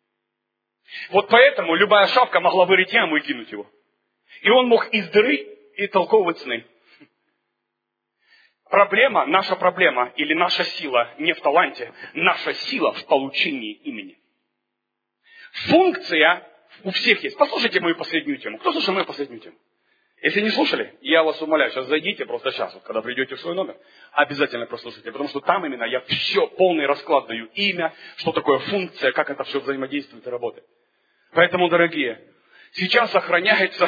Вот поэтому любая шавка могла вырыть яму и кинуть его. И он мог из дыры и толковывать сны. Проблема, наша проблема, или наша сила не в таланте, наша сила в получении имени. Функция у всех есть. Послушайте мою последнюю тему. Кто слушал мою последнюю тему? Если не слушали, я вас умоляю, сейчас зайдите просто сейчас, вот, когда придете в свой номер, обязательно прослушайте, потому что там именно я все, полный расклад даю, имя, что такое функция, как это все взаимодействует и работает. Поэтому, дорогие, сейчас охраняется,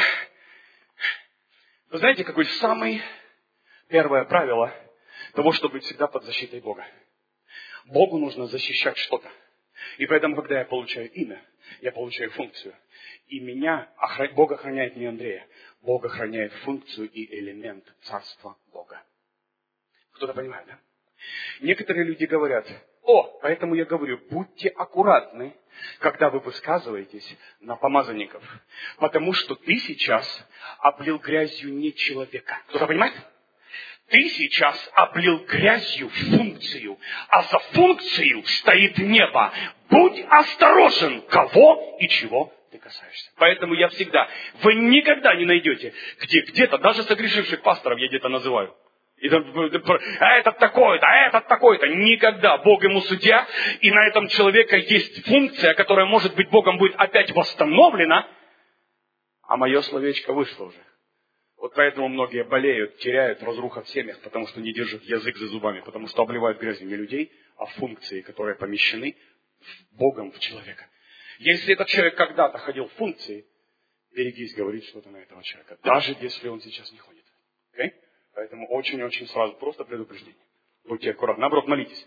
вы знаете, какое самое первое правило того, чтобы быть всегда под защитой Бога? Богу нужно защищать что-то. И поэтому, когда я получаю имя, я получаю функцию. И меня, Бог охраняет не Андрея, Бог охраняет функцию и элемент Царства Бога. Кто-то понимает, да? Некоторые люди говорят: о, поэтому я говорю, будьте аккуратны, когда вы высказываетесь на помазанников, потому что ты сейчас облил грязью не человека. Кто-то понимает? Ты сейчас облил грязью функцию, а за функцию стоит небо. Будь осторожен, кого и чего ты касаешься. Поэтому я всегда, вы никогда не найдете, где где-то, даже согрешивших пасторов я где-то называю. И там, а этот такой-то, а этот такой-то. Никогда. Бог ему судья, и на этом человека есть функция, которая, может быть, Богом будет опять восстановлена, а мое словечко вышло уже. Вот поэтому многие болеют, теряют, разруха в семьях, потому что не держат язык за зубами, потому что обливают грязью не людей, а функции, которые помещены Богом в человека. Если этот человек когда-то ходил в функции, берегись говорить что-то на этого человека, даже если он сейчас не ходит. Okay? Поэтому очень-очень сразу просто предупреждение. Будьте аккуратны. Наоборот, молитесь.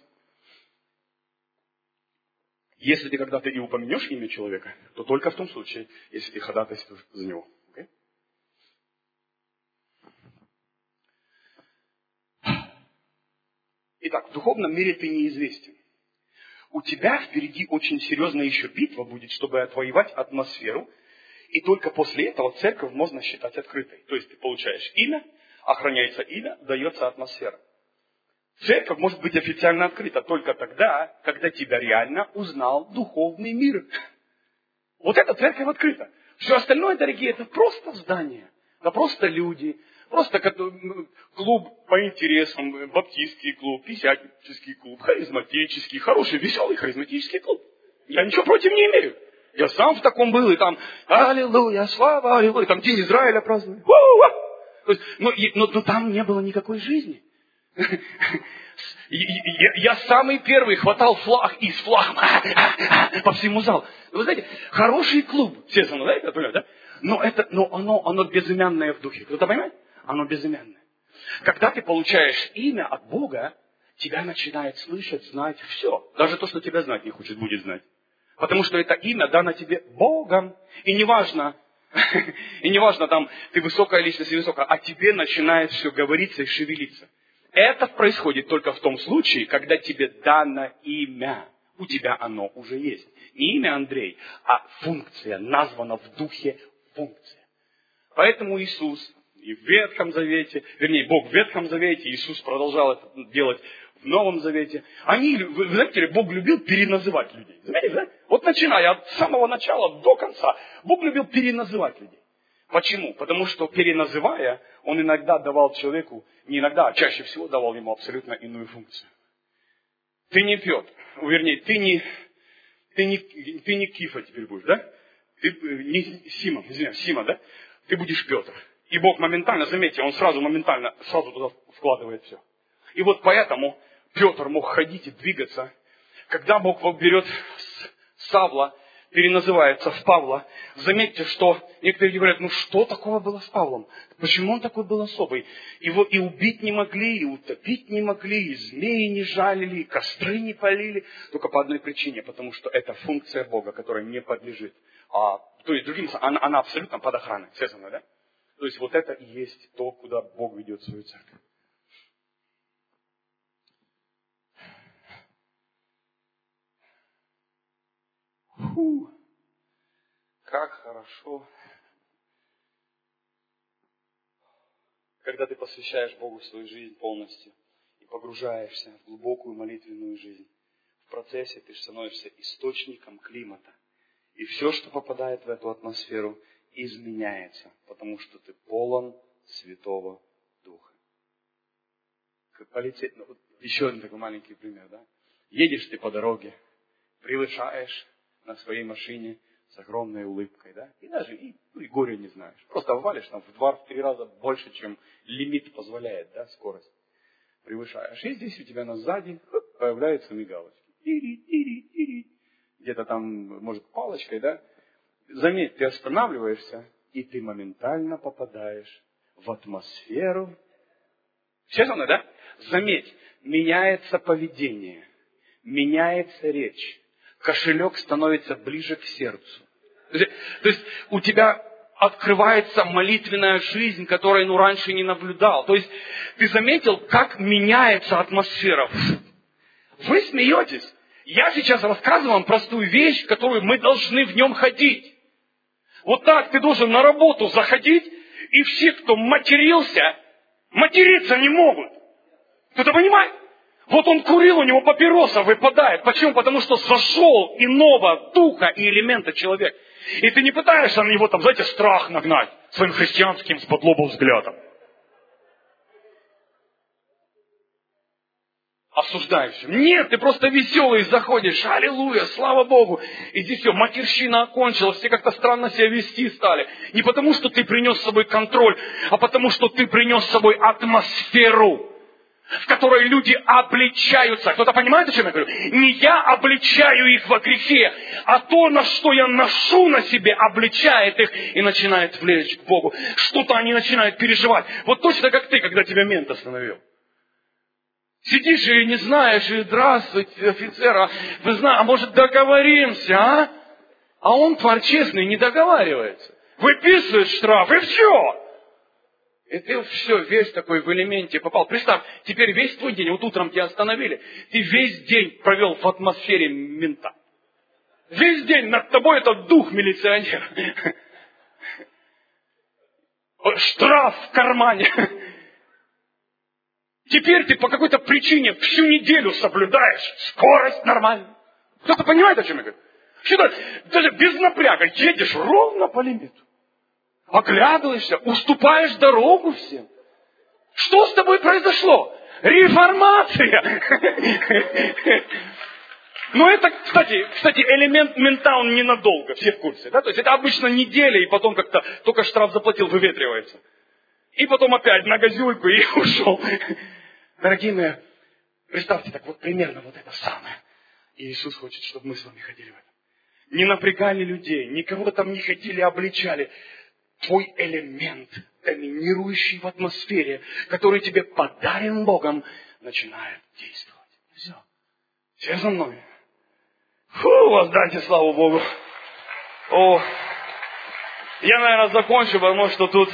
Если ты когда-то и упомянешь имя человека, то только в том случае, если ты ходатайствуешь за него. Okay? Итак, в духовном мире ты неизвестен. У тебя впереди очень серьезная еще битва будет, чтобы отвоевать атмосферу. И только после этого церковь можно считать открытой. То есть ты получаешь имя, охраняется имя, дается атмосфера. Церковь может быть официально открыта только тогда, когда тебя реально узнал духовный мир. Вот эта церковь открыта. Все остальное, дорогие, это просто здание. Это просто люди. Просто клуб по интересам, баптистский клуб, пятидесятнический клуб, харизматический, хороший, веселый харизматический клуб. Я ничего против не имею. Я сам в таком был, и там, аллилуйя, слава, аллилуйя, там День Израиля празднуют. То есть, но, но, но там не было никакой жизни. Я, я самый первый хватал флаг и с флагом по всему залу. Вы знаете, хороший клуб, все со мной, знаете, да? Но, это, но оно, оно безымянное в духе. Кто-то понимает? Оно безымянное. Когда ты получаешь имя от Бога, тебя начинает слышать, знать все. Даже то, что тебя знать не хочет, будет знать. Потому что это имя дано тебе Богом. И неважно, и неважно, там, ты высокая личность или высокая, а тебе начинает все говориться и шевелиться. Это происходит только в том случае, когда тебе дано имя. У тебя оно уже есть. Не имя Андрей, а функция, названа в духе функция. Поэтому Иисус и в Ветхом Завете, вернее, Бог в Ветхом Завете, Иисус продолжал это делать в Новом Завете. Они, вы знаете, Бог любил переназывать людей. Знаете, да? Вот начиная от самого начала до конца, Бог любил переназывать людей. Почему? Потому что, переназывая, Он иногда давал человеку, не иногда, а чаще всего давал ему абсолютно иную функцию. Ты не Петр, вернее, ты не, ты не, ты не Кифа теперь будешь, да? Ты не Сима, извиняюсь, Сима, да? Ты будешь Петр. И Бог моментально, заметьте, Он сразу моментально, сразу туда вкладывает все. И вот поэтому Петр мог ходить и двигаться. Когда Бог берет Савла, переназывается в Павла, заметьте, что некоторые люди говорят, ну что такого было с Павлом? Почему он такой был особый? Его и убить не могли, и утопить не могли, и змеи не жалили, и костры не полили. Только по одной причине, потому что это функция Бога, которая не подлежит. А, то есть, другим словом, она, она абсолютно под охраной. Все со мной, да? То есть, вот это и есть то, куда Бог ведет свою церковь. Фу, как хорошо, когда ты посвящаешь Богу свою жизнь полностью и погружаешься в глубокую молитвенную жизнь. В процессе ты становишься источником климата. И все, что попадает в эту атмосферу, изменяется, потому что ты полон Святого Духа. Как полицей, ну, вот еще один такой маленький пример, да? Едешь ты по дороге, превышаешь на своей машине с огромной улыбкой, да? И даже и, ну, и горя не знаешь. Просто валишь там в два-три раза больше, чем лимит позволяет, да, скорость. Превышаешь. И здесь у тебя на сзади хоп, появляются мигалочки. Тири, тири, тири. Где-то там, может, палочкой, да? Заметь, ты останавливаешься, и ты моментально попадаешь в атмосферу. Все со мной, да? Заметь, меняется поведение, меняется речь. кошелек становится ближе к сердцу. То есть у тебя открывается молитвенная жизнь, которой ну раньше не наблюдал. То есть ты заметил, как меняется атмосфера. Вы смеетесь. Я сейчас рассказываю вам простую вещь, которую мы должны в нем ходить. Вот так ты должен на работу заходить, и все, кто матерился, материться не могут. Кто-то понимает? Вот он курил, у него папироса выпадает. Почему? Потому что зашел иного духа и элемента человек. И ты не пытаешься на него, там, знаете, страх нагнать своим христианским сподлобым взглядом. Осуждающим. Нет, ты просто веселый заходишь. Аллилуйя, слава Богу. И здесь все, матерщина окончилась, все как-то странно себя вести стали. Не потому, что ты принес с собой контроль, а потому, что ты принес с собой атмосферу, в которой люди обличаются. Кто-то понимает, о чем я говорю? Не я обличаю их во грехе, а то, на что я ношу на себе, обличает их и начинает влечь к Богу. Что-то они начинают переживать. Вот точно как ты, когда тебя мент остановил. Сидишь и не знаешь, и здравствуйте, офицер, вы знаете, а может договоримся, а? А он, тварь честный, не договаривается. Выписывает штраф, и все. И ты все, весь такой в элементе попал. Представь, теперь весь твой день, вот утром тебя остановили, ты весь день провел в атмосфере мента. Весь день над тобой этот дух милиционера. Штраф в кармане. Теперь ты по какой-то причине всю неделю соблюдаешь скорость нормально. Кто-то понимает, о чем я говорю? Что-то даже без напряга едешь ровно по лимиту. Оглядываешься, уступаешь дорогу всем. Что с тобой произошло? Реформация! Но это, кстати, кстати, элемент мента, он ненадолго, все в курсе. Да? То есть это обычно неделя, и потом как-то только штраф заплатил, выветривается. И потом опять на газюльку и ушел. Дорогие мои, представьте, так вот примерно вот это самое. И Иисус хочет, чтобы мы с вами ходили в этом. Не напрягали людей, никого там не ходили, обличали. Твой элемент, доминирующий в атмосфере, который тебе подарен Богом, начинает действовать. Все. Все за мной. Фу, воздайте славу Богу. О, я, наверное, закончу, потому что тут,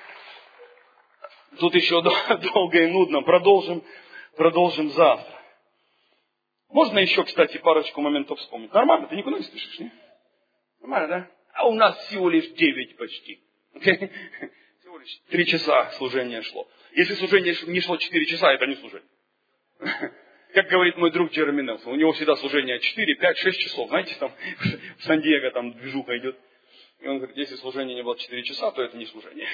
тут еще долго и нудно. Продолжим, продолжим завтра. Можно еще, кстати, парочку моментов вспомнить? Нормально? Ты никуда не спешишь, не? Нормально, да? А у нас всего лишь девять почти. Всего лишь три часа служение шло. Если служение не шло четыре часа, это не служение. Как говорит мой друг Джереми Нелсон, у него всегда служение четыре, пять, шесть часов. Знаете, там в Сан-Диего там движуха идет. И он говорит, если служение не было четыре часа, то это не служение.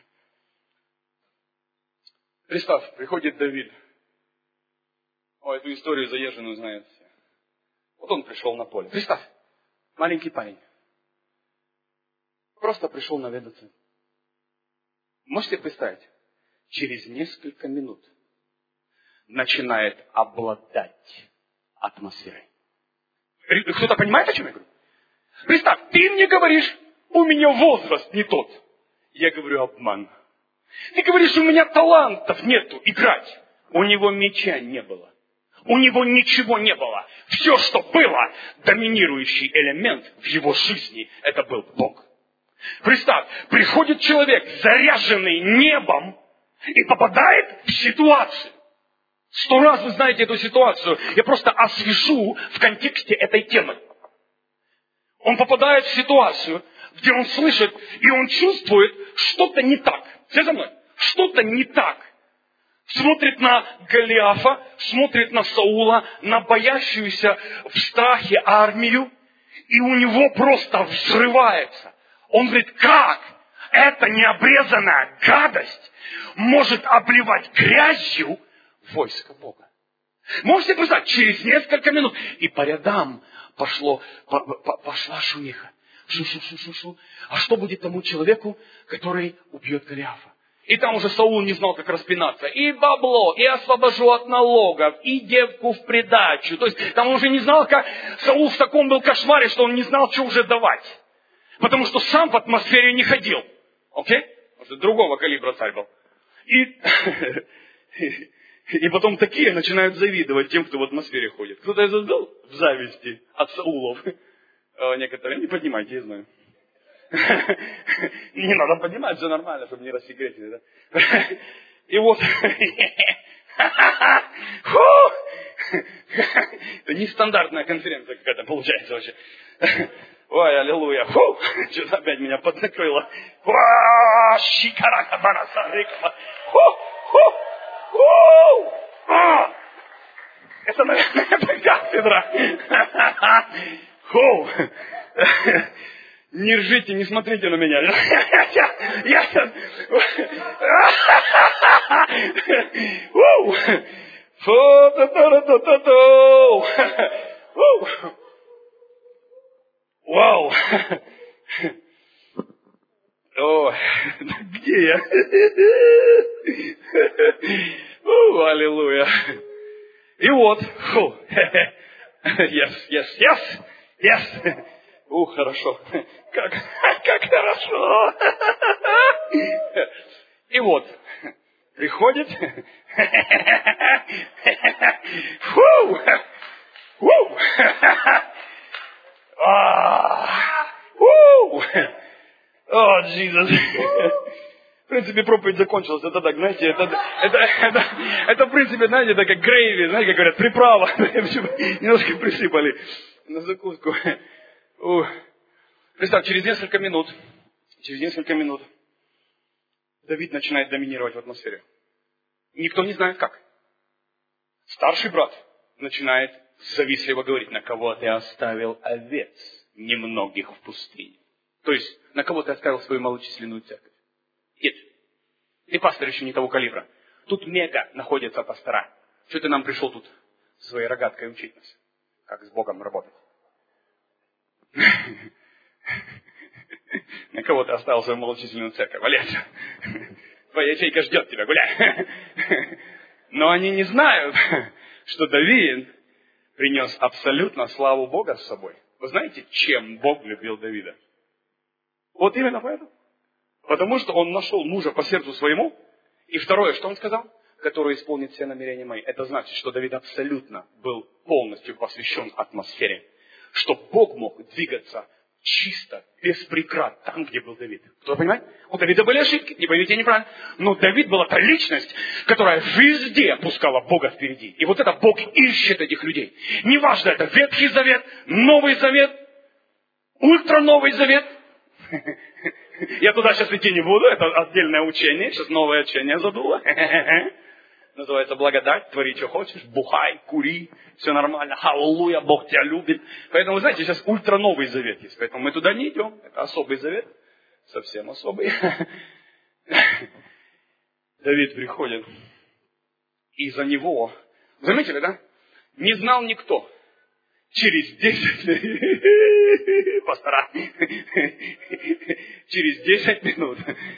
Представь, приходит Давид. О, эту историю заезженную знают все. Вот он пришел на поле. Представь, маленький парень. Просто пришел наведаться. Можете представить? Через несколько минут начинает обладать атмосферой. Кто-то понимает, о чем я говорю? Представь, ты мне говоришь, у меня возраст не тот. Я говорю, обман. Ты говоришь, у меня талантов нету играть. У него меча не было. У него ничего не было. Все, что было, доминирующий элемент в его жизни, это был Бог. Представь, приходит человек, заряженный небом, и попадает в ситуацию. Сто раз вы знаете эту ситуацию. Я просто освежу в контексте этой темы. Он попадает в ситуацию, где он слышит, и он чувствует, что-то не так. Все за мной? Что-то не так. Смотрит на Голиафа, смотрит на Саула, на боящуюся в страхе армию, и у него просто взрывается. Он говорит, как эта необрезанная гадость может обливать грязью войско Бога? Можете представить, через несколько минут, и по рядам пошло, по, по, пошла шумиха. Шу-шу-шу-шу-шу. А что будет тому человеку, который убьет Голиафа? И там уже Саул не знал, как распинаться. И бабло, и освобожу от налогов, и девку в придачу. То есть там он уже не знал, как... Саул в таком был кошмаре, что он не знал, что уже давать. Потому что сам в атмосфере не ходил. Окей? Может, другого калибра царь был. И, И потом такие начинают завидовать тем, кто в атмосфере ходит. Кто-то из вас был в зависти от Саулов? А некоторые, не поднимайте, я знаю. Не надо поднимать, все нормально, чтобы не рассекретили. Да? И вот... Это нестандартная конференция какая-то получается вообще. Ой, аллилуйя. Фу, что-то опять меня поднакрыло. Это, наверное, это кафедра. Фу. Не ржите, не смотрите на меня. Я сейчас... Вау! О, где я? О, аллилуйя! И вот, фу, yes, yes, yes, yes. О, хорошо. Как, как хорошо. И вот, приходит. Фу! Фу! О, Иисус. В принципе, проповедь закончилась. Это так, знаете, это, это, это, это в принципе, знаете, это как грейви, знаете, как говорят, приправа. Немножко присыпали на закуску. Ух. Представь, через несколько минут, через несколько минут Давид начинает доминировать в атмосфере. Никто не знает как. Старший брат начинает завистливо говорить, на кого ты оставил овец немногих в пустыне. То есть, на кого ты оставил свою малочисленную церковь. Нет. Ты пастор еще не того калибра. Тут мега находятся пастора. Что ты нам пришел тут своей рогаткой учить нас? Как с Богом работать? На кого ты оставил свою малочисленную церковь? Олег, твоя ячейка ждет тебя, гуляй. Но они не знают, что Давид принес абсолютно славу Бога с собой. Вы знаете, чем Бог любил Давида? Вот именно поэтому. Потому что он нашел мужа по сердцу своему. И второе, что он сказал? Который исполнит все намерения мои. Это значит, что Давид абсолютно был полностью посвящен атмосфере. Что Бог мог двигаться чисто, без преград, там, где был Давид. Кто понимает? У Давида были ошибки, не поймите неправильно. Но Давид была та личность, которая везде пускала Бога впереди. И вот это Бог ищет этих людей. Неважно, это Ветхий Завет, Новый Завет, ультра-Новый Завет. Я туда сейчас идти не буду, это отдельное учение. Сейчас новое учение задуло. Называется благодать, твори, что хочешь, бухай, кури, все нормально, аллилуйя, Бог тебя любит. Поэтому, вы знаете, сейчас ультра-новый завет есть, поэтому мы туда не идем. Это особый завет, совсем особый. Давид приходит, и за него, заметили, да? Не знал никто. Через десять пастора, через десять минут,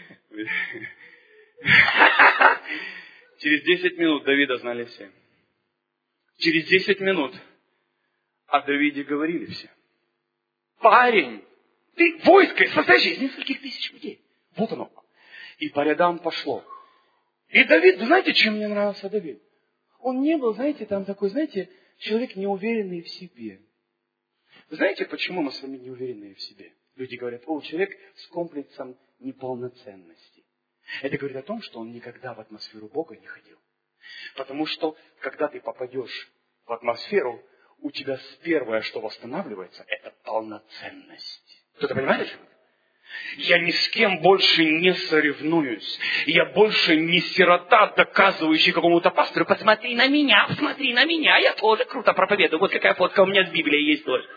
через десять минут Давида знали все. Через десять минут о Давиде говорили все. Парень, ты войско, состоящее из нескольких тысяч людей. Вот оно. И по рядам пошло. И Давид, знаете, чем мне нравился Давид? Он не был, знаете, там такой, знаете, человек неуверенный в себе. Вы знаете, почему мы с вами неуверенные в себе? Люди говорят, о, человек с комплексом неполноценности. Это говорит о том, что он никогда в атмосферу Бога не ходил. Потому что, когда ты попадешь в атмосферу, у тебя первое, что восстанавливается, это полноценность. Кто-то понимает, о чем это? Я ни с кем больше не соревнуюсь. Я больше не сирота, доказывающий какому-то пастору, посмотри на меня, посмотри на меня, я тоже круто проповедую. Вот какая фотка у меня с Библией есть тоже.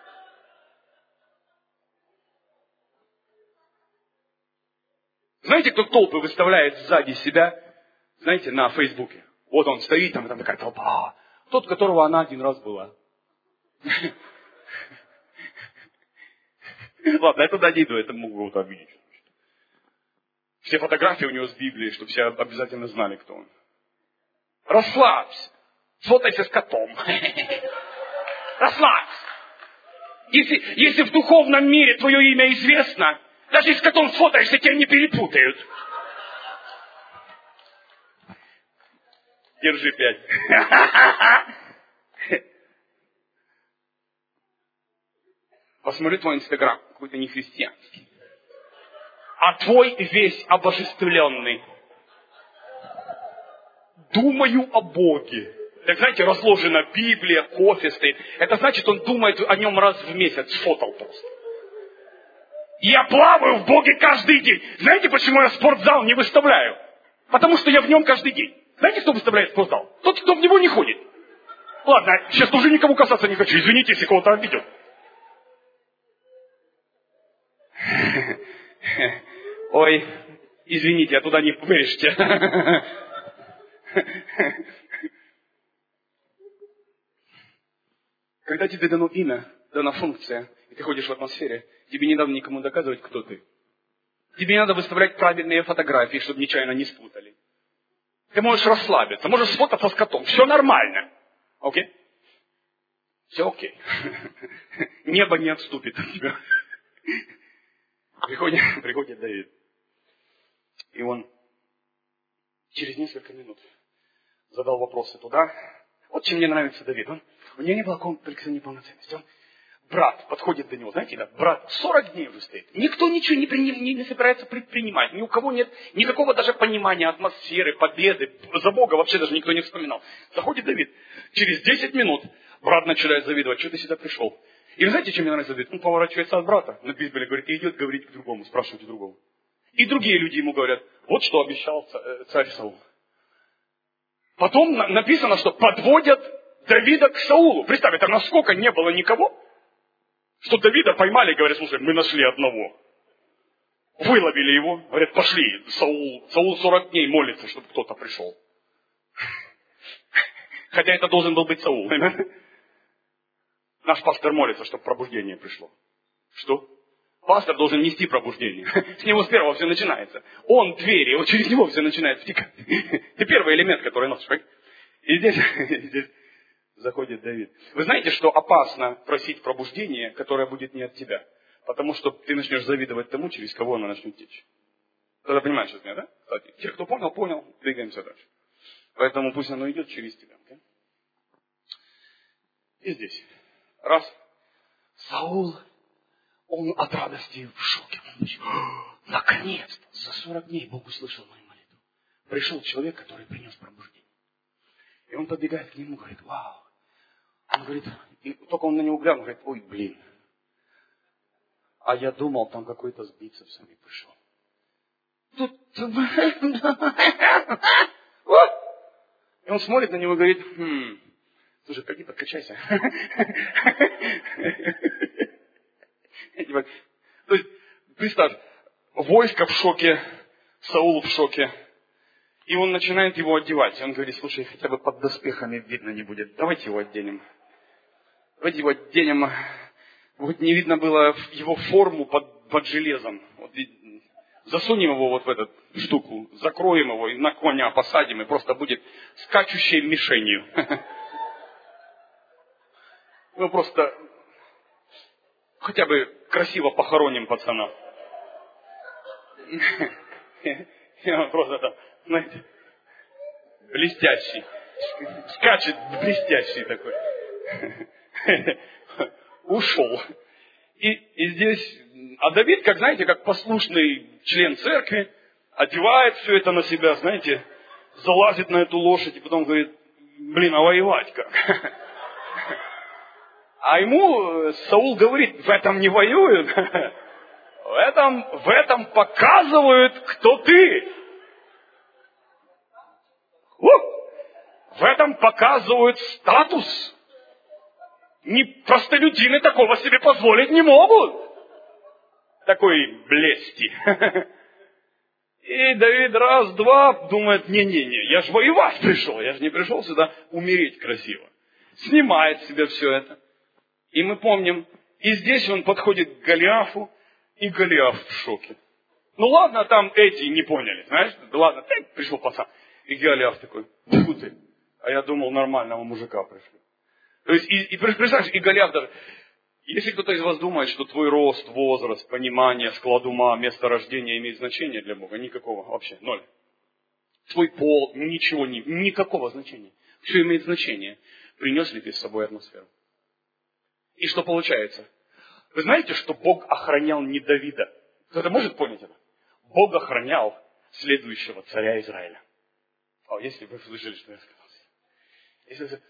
Знаете, кто толпы выставляет сзади себя, знаете, на Фейсбуке? Вот он стоит, там, и там такая толпа. Тот, которого она один раз была. Ладно, я туда не иду, это могу вот обидеть. Все фотографии у него с Библией, чтобы все обязательно знали, кто он. Расслабься. Сфотайся с котом. Расслабься. Если, если в духовном мире твое имя известно, даже если с котом сфотаешься, тебя не перепутают. Держи пять. Посмотри твой инстаграм, какой-то нехристианский. А твой весь обожествленный. Думаю о Боге. Так знаете, разложена Библия, кофе стоит. Это значит, он думает о нем раз в месяц, сфотал просто. Я плаваю в Боге каждый день. Знаете, почему я спортзал не выставляю? Потому что я в нем каждый день. Знаете, кто выставляет спортзал? Тот, кто в него не ходит. Ладно, сейчас тоже никому касаться не хочу. Извините, если кого-то обидел. Ой, извините, а туда не вырежьте. Когда тебе дано имя, дана функция, и ты ходишь в атмосфере, тебе не надо никому доказывать, кто ты. Тебе не надо выставлять правильные фотографии, чтобы нечаянно не спутали. Ты можешь расслабиться, можешь сфотаться с котом. Все нормально. Окей? Все окей. Небо не отступит от тебя. Приходит, приходит Давид. И он через несколько минут задал вопросы туда. Вот чем мне нравится Давид. Он, у него не было комплекса неполноценности. Он, брат подходит до него, знаете, да, брат сорок дней уже стоит. Никто ничего не, приним, не, не собирается предпринимать. Ни у кого нет никакого даже понимания атмосферы, победы. За Бога вообще даже никто не вспоминал. Заходит Давид. Через десять минут брат начинает завидовать. Что ты сюда пришел? И вы знаете, чем мне нравится Давид? Он поворачивается от брата на Библии, говорит, и идет говорить к другому, спрашивать у другого. И другие люди ему говорят, вот что обещал царь Саул. Потом написано, что подводят Давида к Саулу. Представь, это насколько не было никого, что Давида поймали и говорят, слушай, мы нашли одного. Выловили его, говорят, пошли, Саул, Саул сорок дней молится, чтобы кто-то пришел. Хотя это должен был быть Саул. Наш пастор молится, чтобы пробуждение пришло. Что? Пастор должен нести пробуждение. С него с первого все начинается. Он двери, вот через него все начинает втекать. Это первый элемент, который носишь. И здесь, здесь заходит Давид. Вы знаете, что опасно просить пробуждение, которое будет не от тебя. Потому что ты начнешь завидовать тому, через кого оно начнет течь. Тогда понимаешь, что меня, да? Кстати, те, кто понял, понял, двигаемся дальше. Поэтому пусть оно идет через тебя. Okay? И здесь. Раз. Саул, он от радости в шоке. Наконец-то, за сорок дней Бог услышал мою молитву. Пришел человек, который принес пробуждение. И он подбегает к нему, говорит, вау. Он говорит, и только он на него глянул, говорит, ой, блин. А я думал, там какой-то с бицепсами пришел. И он смотрит на него и говорит, хм, слушай, пойди подкачайся. То есть, представь, войско в шоке, Саул в шоке. И он начинает его одевать. И он говорит, слушай, хотя бы под доспехами видно не будет. Давайте его оденем. Давайте его оденем. Вот не видно было его форму под, под железом. Вот, засунем его вот в эту штуку, закроем его и на коня посадим, и просто будет скачущей мишенью. Мы просто хотя бы красиво похороним пацана. И он просто там, знаете, блестящий. Скачет блестящий такой. Ушел. И, и здесь, а Давид, как знаете, как послушный член церкви, одевает все это на себя, знаете, залазит на эту лошадь и потом говорит, блин, а воевать как? А ему Саул говорит, в этом не воюют, в этом, в этом показывают, кто ты. В этом показывают статус. Не простолюдины такого себе позволить не могут. Такой блести. И Давид раз-два думает, не-не-не, я же воевать пришел, я же не пришел сюда умереть красиво. Снимает с себя все это. И мы помним, и здесь он подходит к Голиафу, и Голиаф в шоке. Ну ладно, там эти не поняли, знаешь, да ладно, так пришел пацан. И Голиаф такой, фу ты, а я думал, нормального мужика пришли. То есть, и, и представляешь, и Голиаф даже, если кто-то из вас думает, что твой рост, возраст, понимание, склад ума, место рождения имеет значение для Бога, никакого вообще, ноль. твой пол, ничего, не, никакого значения. Все имеет значение. Принес ли ты с собой атмосферу? И что получается? Вы знаете, что Бог охранял не Давида? Кто-то может понять это? Бог охранял следующего царя Израиля. О, если вы слышали, что я сказал. Если вы...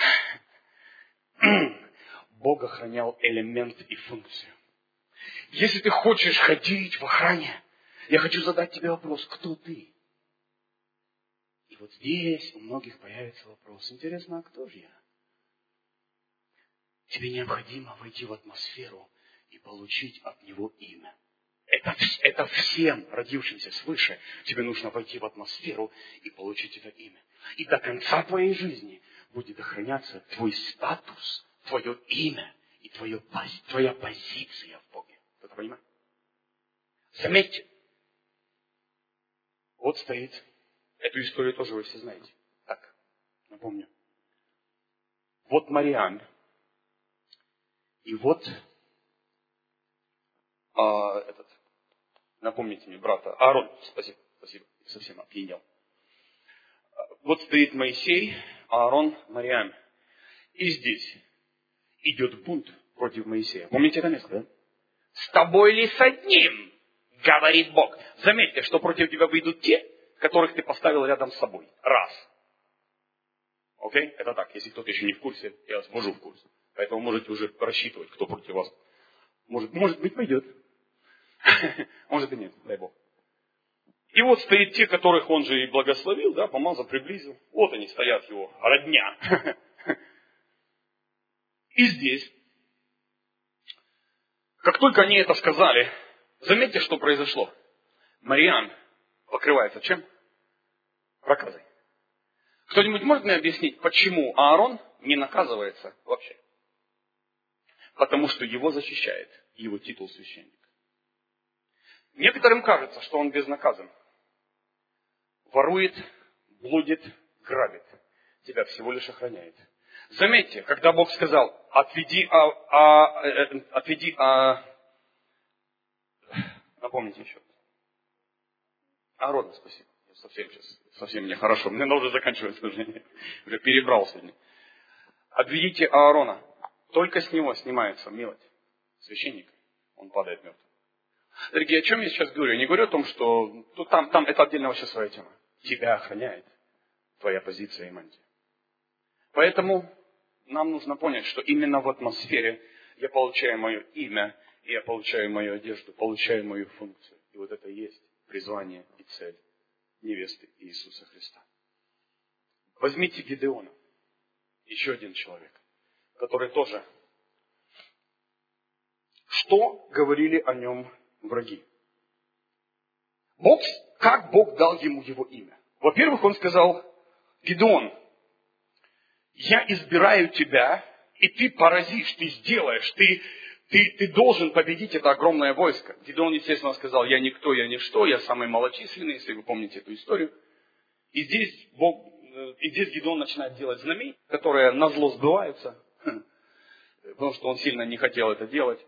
Бог охранял элемент и функцию. Если ты хочешь ходить в охране, я хочу задать тебе вопрос, кто ты? И вот здесь у многих появится вопрос, интересно, а кто же я? Тебе необходимо войти в атмосферу и получить от Него имя. Это, это всем родившимся свыше. Тебе нужно войти в атмосферу и получить это имя. И до конца твоей жизни будет охраняться твой статус, твое имя и твое, твоя позиция в Боге. Кто-то понимает? Заметьте. Вот стоит. Эту историю тоже вы все знаете. Так, напомню. Вот Мариам. И вот а, этот, напомните мне, брата, Аарон, спасибо, спасибо, я совсем опьянел. Вот стоит Моисей, Аарон, Мариам. И здесь идет бунт против Моисея. Помните это место, да? С тобой ли с одним, говорит Бог. Заметьте, что против тебя выйдут те, которых ты поставил рядом с собой. Раз. Окей? Это так. Если кто-то еще не в курсе, я вас ввожу в курс. Поэтому можете уже рассчитывать, кто против вас. Может, может быть, пойдет. Может и нет, дай Бог. И вот стоит те, которых он же и благословил, да, помазал, приблизил. Вот они стоят, его родня. И здесь, как только они это сказали, заметьте, что произошло. Мариам покрывается чем? Проказой. Кто-нибудь может мне объяснить, почему Аарон не наказывается вообще? Потому что его защищает его титул священника. Некоторым кажется, что он безнаказан. Ворует, блудит, грабит. Тебя всего лишь охраняет. Заметьте, когда Бог сказал, отведи, а, а, э, отведи, а... напомните еще. Аарона, спасибо. Совсем сейчас, совсем мне хорошо. Мне нужно заканчивать служение. Уже перебрал сегодня. Отведите Аарона. Только с него снимается милость священника. Он падает мертвым. Дорогие, о чем я сейчас говорю? Я не говорю о том, что ну, там, там это отдельно вообще своя тема. Тебя охраняет твоя позиция и мантия. Поэтому нам нужно понять, что именно в атмосфере я получаю мое имя, и я получаю мою одежду, получаю мою функцию. И вот это и есть призвание и цель невесты Иисуса Христа. Возьмите Гидеона, еще один человек, который тоже... Что говорили о нем враги? Бог, как Бог дал ему его имя? Во-первых, он сказал, Гидеон, я избираю тебя, и ты поразишь, ты сделаешь, ты, ты, ты должен победить это огромное войско. Гидеон, естественно, сказал, я никто, я ничто, я самый малочисленный, если вы помните эту историю. И здесь, Бог, и здесь Гидеон начинает делать знамения, которые назло сбываются, потому что он сильно не хотел это делать.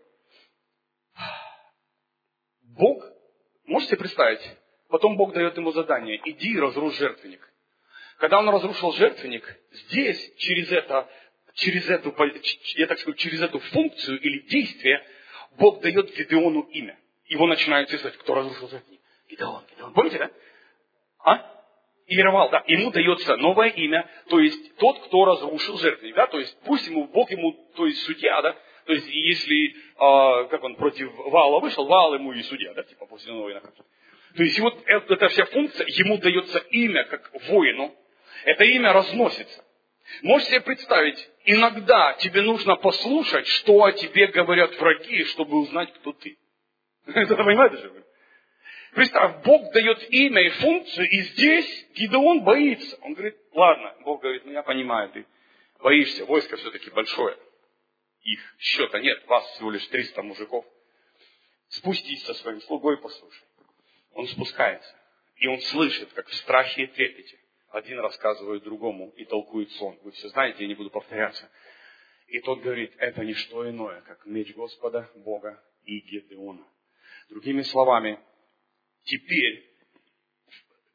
Бог, можете представить, потом Бог дает ему задание, иди и разрушь жертвенник. Когда он разрушил жертвенник, здесь, через это, через эту, я так скажу, через эту функцию или действие, Бог дает Гидеону имя. Его начинают цитировать, кто разрушил жертвенник. Гидеон, Гидеон. Помните, да? А? Иеровал, да. Ему дается новое имя, то есть тот, кто разрушил жертвенник, да, то есть пусть ему, Бог ему, то есть судья, да, то есть если, а, как он против Ваала вышел, Ваал ему и судья, да, типа после новой наказания. То есть вот эта, эта вся функция, ему дается имя как воину, это имя разносится. Можете себе представить, иногда тебе нужно послушать, что о тебе говорят враги, чтобы узнать, кто ты. Кто-то понимает же? Представь, Бог дает имя и функцию, и здесь Гидеон боится. Он говорит, ладно, Бог говорит, ну я понимаю, ты боишься, войско все-таки большое. Их счета нет, вас всего лишь триста мужиков. Спустись со своим слугой, послушай. Он спускается, и он слышит, как в страхе и трепете. Один рассказывает другому и толкует сон. Вы все знаете, я не буду повторяться. И тот говорит, это не что иное, как меч Господа, Бога и Гидеона. Другими словами, теперь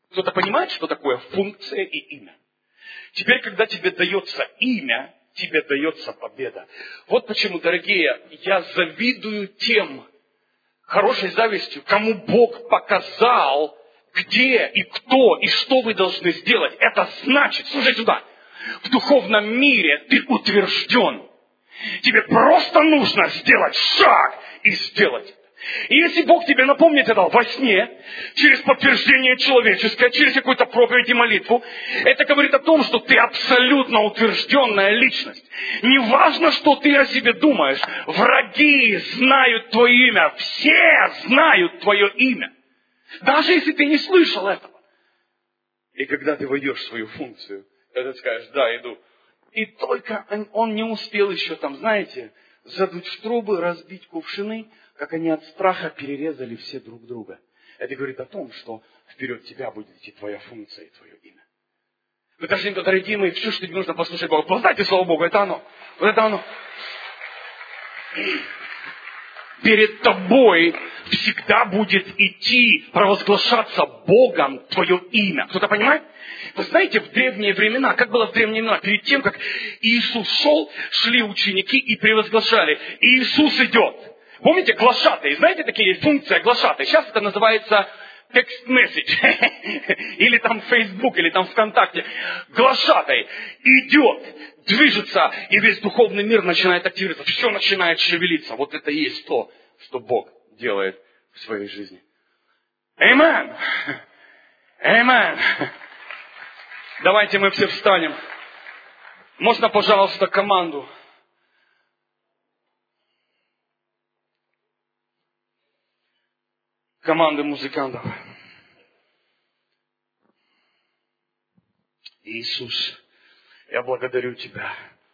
Кто-то понимает, что такое функция и имя? Теперь, когда тебе дается имя, тебе дается победа. Вот почему, дорогие, я завидую тем, хорошей завистью, кому Бог показал, где и кто и что вы должны сделать. Это значит, слушай сюда, в духовном мире ты утвержден. Тебе просто нужно сделать шаг и сделать это. И если Бог тебе напомнит это во сне, через подтверждение человеческое, через какую-то проповедь и молитву, это говорит о том, что ты абсолютно утвержденная личность. Неважно, что ты о себе думаешь, враги знают твое имя, все знают твое имя. Даже если ты не слышал этого. И когда ты войдешь в свою функцию, ты скажешь, да, иду. И только он, он не успел еще там, знаете, задуть в трубы, разбить кувшины, как они от страха перерезали все друг друга. Это говорит о том, что вперед тебя будет идти твоя функция и твое имя. Вы даже, дорогие мои, все, что тебе нужно послушать Бога. Познайте, слава Богу, это оно. Вот это оно. Перед тобой всегда будет идти, провозглашаться Богом твое имя. Кто-то понимает? Вы знаете, в древние времена, как было в древние времена, перед тем, как Иисус шел, шли ученики и провозглашали, Иисус идет. Помните, глашатые, знаете, такие есть функции глашатые. Сейчас это называется текст-месседж. Или там Facebook, или там ВКонтакте. Глашатай идет, движется, и весь духовный мир начинает активироваться. Все начинает шевелиться. Вот это и есть то, что Бог делает в своей жизни. Аминь. Аминь. Давайте мы все встанем. Можно, пожалуйста, команду. Команды музыкантов. Иисус, я благодарю Тебя.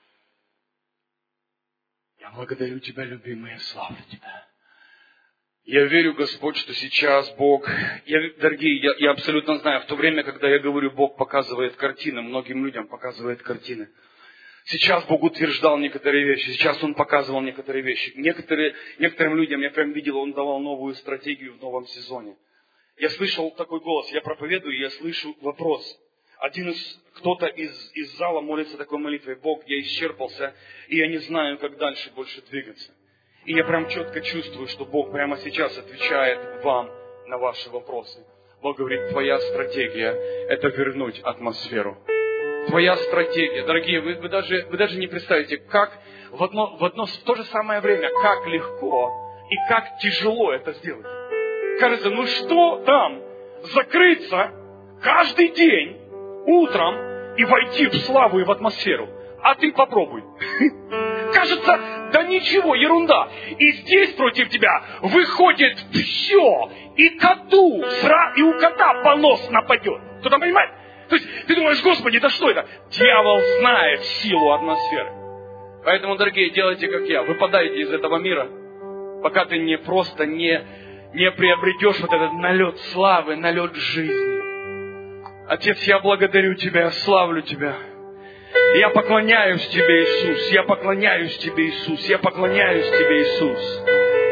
Я благодарю Тебя, любимый, я славлю Тебя. Я верю, Господь, что сейчас Бог, я, дорогие, я, я абсолютно знаю, в то время, когда я говорю, Бог показывает картины, многим людям показывает картины. Сейчас Бог утверждал некоторые вещи, сейчас Он показывал некоторые вещи. Некоторые, некоторым людям, я прям видел, Он давал новую стратегию в новом сезоне. Я слышал такой голос, я проповедую, я слышу вопрос. Один из, кто-то из, из зала молится такой молитвой: Бог, я исчерпался, и я не знаю, как дальше больше двигаться. И я прям четко чувствую, что Бог прямо сейчас отвечает вам на ваши вопросы. Бог говорит, твоя стратегия – это вернуть атмосферу. Твоя стратегия. Дорогие, вы, вы, даже, вы даже не представите, как в, одно, в, одно, в то же самое время, как легко и как тяжело это сделать. Кажется, ну что там? Закрыться каждый день утром и войти в славу и в атмосферу. А ты попробуй. Кажется, да ничего, ерунда. И здесь против тебя выходит все. И коту, и у кота понос нападет. Кто-то понимает? То есть ты думаешь, Господи, да что это? Дьявол знает силу атмосферы. Поэтому, дорогие, делайте как я. Выпадайте из этого мира, пока ты не просто не, не приобретешь вот этот налет славы, налет жизни. Отец, я благодарю Тебя, я славлю Тебя. Я поклоняюсь Тебе, Иисус. Я поклоняюсь Тебе, Иисус. Я поклоняюсь Тебе, Иисус.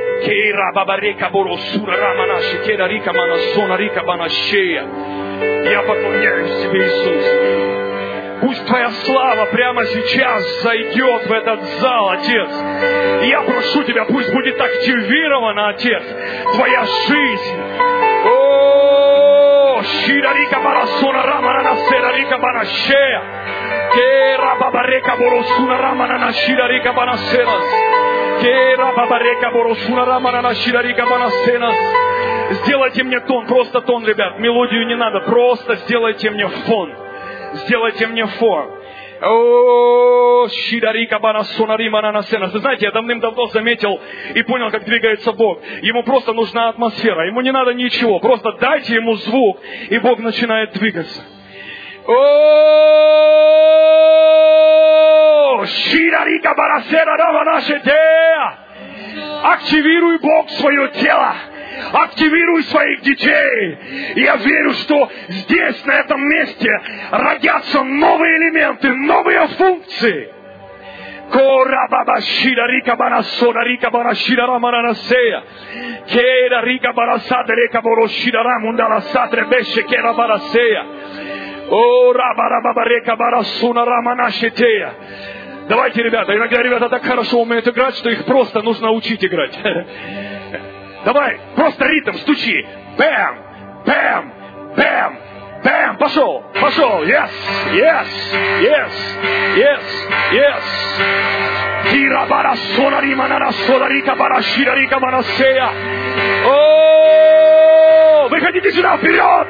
Я поклоняюсь Тебе, Иисус. Пусть Твоя слава прямо сейчас зайдет в этот зал, Отец. Я прошу Тебя, пусть будет активирована, Отец, Твоя жизнь. О, Ширарика Барасона Рамана Насерарика Банашея. Кера Бабарека Боросуна Рамана Наширарика Банасенас. Кера Бабарека Боросуна Рамана Наширарика Банасенас. Сделайте мне тон, просто тон, ребят. Мелодию не надо, просто сделайте мне фон. Сделайте мне фон. О, Шидарика Банасона Римана Насенас. Вы знаете, я давным-давно заметил и понял, как двигается Бог. Ему просто нужна атмосфера. Ему не надо ничего. Просто дайте ему звук, и Бог начинает двигаться. О, Шидарика Банасена Раманашетея. Активируй, Бог, свое тело. Активируй своих детей. И я верю, что здесь, на этом месте, родятся новые элементы, новые функции. Kora baba shira rika barasona rika barashira ramananasea. Kera rika barasade rika boroshira ramundala satre beshe kera barasea. Ора бара баба река барасуна раманашитея. Давайте, ребята, иногда ребята так хорошо умеют играть, что их просто нужно учить играть. Давай, просто ритм, стучи. Бэм, бэм, бэм, бэм. Пошел, пошел. Yes, yes, yes, yes, yes. Кира барасона риманана соларика барашира рика барасея. О, выходите сюда, вперед!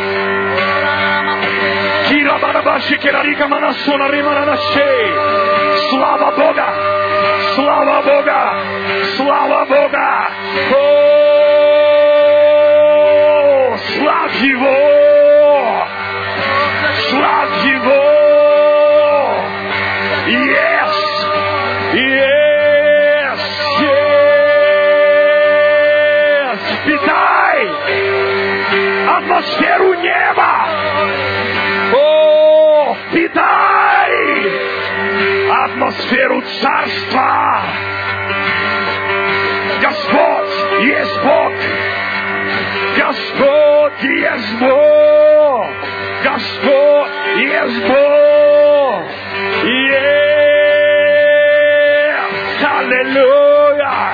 Кира барабаши керарика манасона римананашей. Слава Бога! Слава Бога! Слава Бога! О, славь Его! Славь Его! Yes! Yes! Yes! Впитай атмосферу неба! О, впитай атмосферу царства! Господь есть Бог! Господь есть Бог! Господь есть Бог! Yes! Аллилуйя!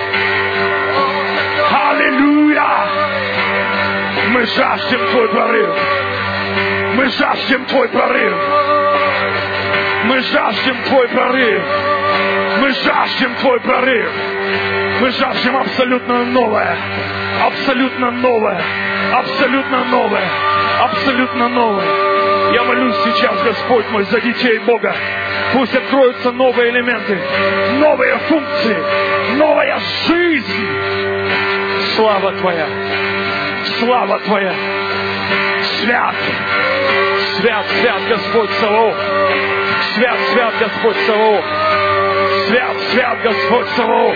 Аллилуйя! Мы жаждем Твой прорыв! Мы жаждем Твой прорыв! Мы жаждем Твой прорыв! Мы жаждем Твой прорыв! Мы жаждем абсолютно новое! Абсолютно новое! Абсолютно новое! Абсолютно новое! Я молюсь сейчас, Господь мой, за детей Бога. Пусть откроются новые элементы, новые функции, новая жизнь. Слава Твоя! Слава Твоя! Свят! Свят, свят Господь Саваоф! Свят, свят Господь Саваоф! Свят, свят Господь Саваоф!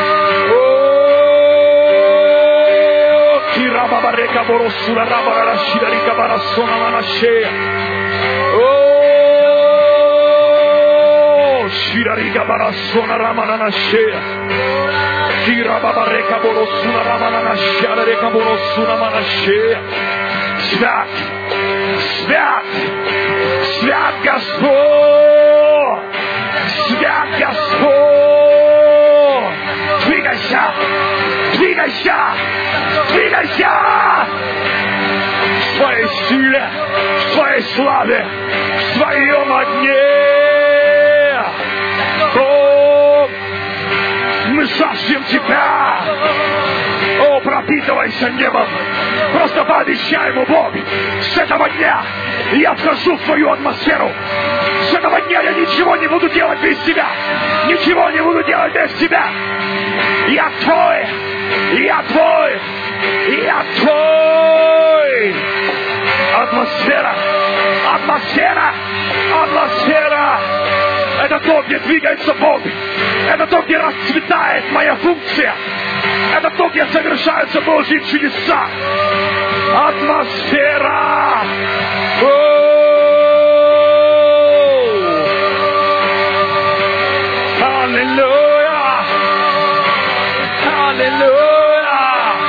О, кира баба река боросура раба рашира река барасона манашея. О, шира река барасона рамананашея. Кира баба река боросура рамананашея река боросура манашея. Свят! Свят! Свят Господь! Свят Господь! Двигайся! Двигайся! Двигайся! В своей силе, в своей славе, в своем огне! О, мы жаждем Тебя! О, пропитывайся небом! Просто пообещай ему, Бог, с этого дня я вхожу в Твою атмосферу. С этого дня я ничего не буду делать без Тебя. Ничего не буду делать без Тебя. Я Твой! Я Твой! Я Твой! Атмосфера! Атмосфера! Атмосфера! Это то, где двигается Бог. Это то, где расцветает моя функция. Это то, где совершаются Божьи чудеса. Атмосфера! Аллилуйя! Аллилуйя!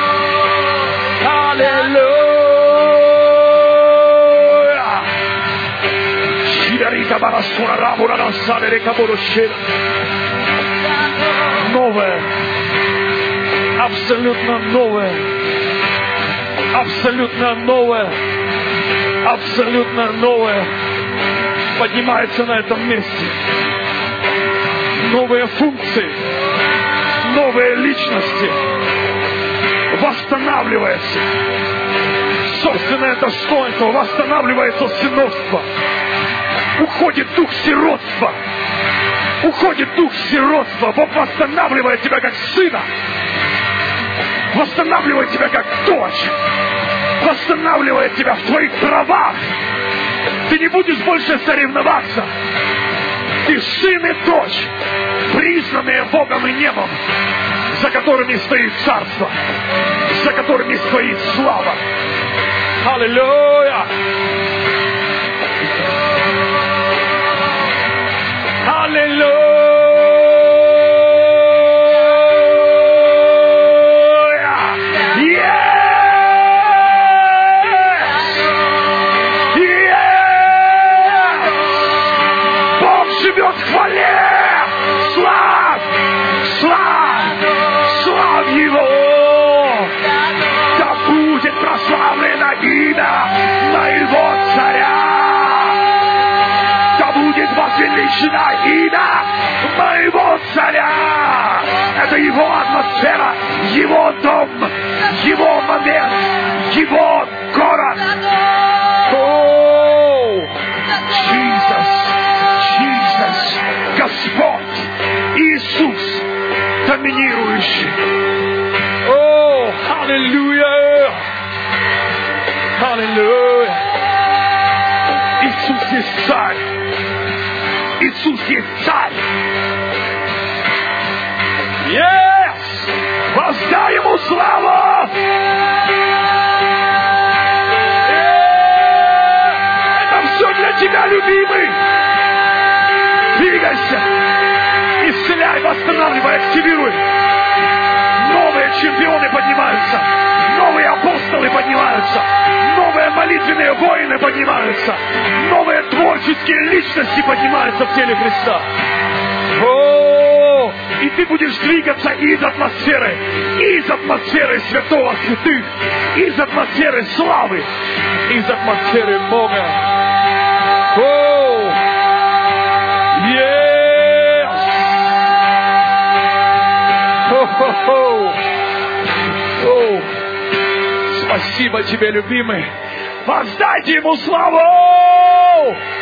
Аллилуйя! Шидарика барасура рабура насале река борощера. Новое. Абсолютно новое. Абсолютно новое. Абсолютно новое. Поднимается на этом месте. Новые функции. Новые личности. Восстанавливается. Собственное достоинство. Восстанавливается сыновство. Уходит дух сиротства. Уходит дух сиротства. Бог восстанавливает тебя как сына. Восстанавливает тебя как дочь. Восстанавливает тебя в твоих правах. Ты не будешь больше соревноваться. Ты сын и дочь, признанные Богом и небом, за которыми стоит царство, за которыми стоит слава. Аллилуйя! Аллилуйя! Почитай имя моего царя. Это его атмосфера, его дом, его момент, его город. О, Иисус, Иисус, Господь, Иисус, доминирующий. О, аллилуйя, аллилуйя. Иисус есть царь. Иисус есть царь. Yes! Воздай ему славу! Это все для тебя, любимый. Двигайся. Исцеляй, восстанавливай, активируй. Новые чемпионы поднимаются. Новые апостолы поднимаются. Новые молитвенные воины поднимаются. Новые творческие личности поднимаются в теле Христа. О, и ты будешь двигаться из атмосферы, из атмосферы святого святых, из атмосферы славы, из атмосферы Бога. О, yes! О, о, спасибо тебе, любимый. Воздайте ему славу!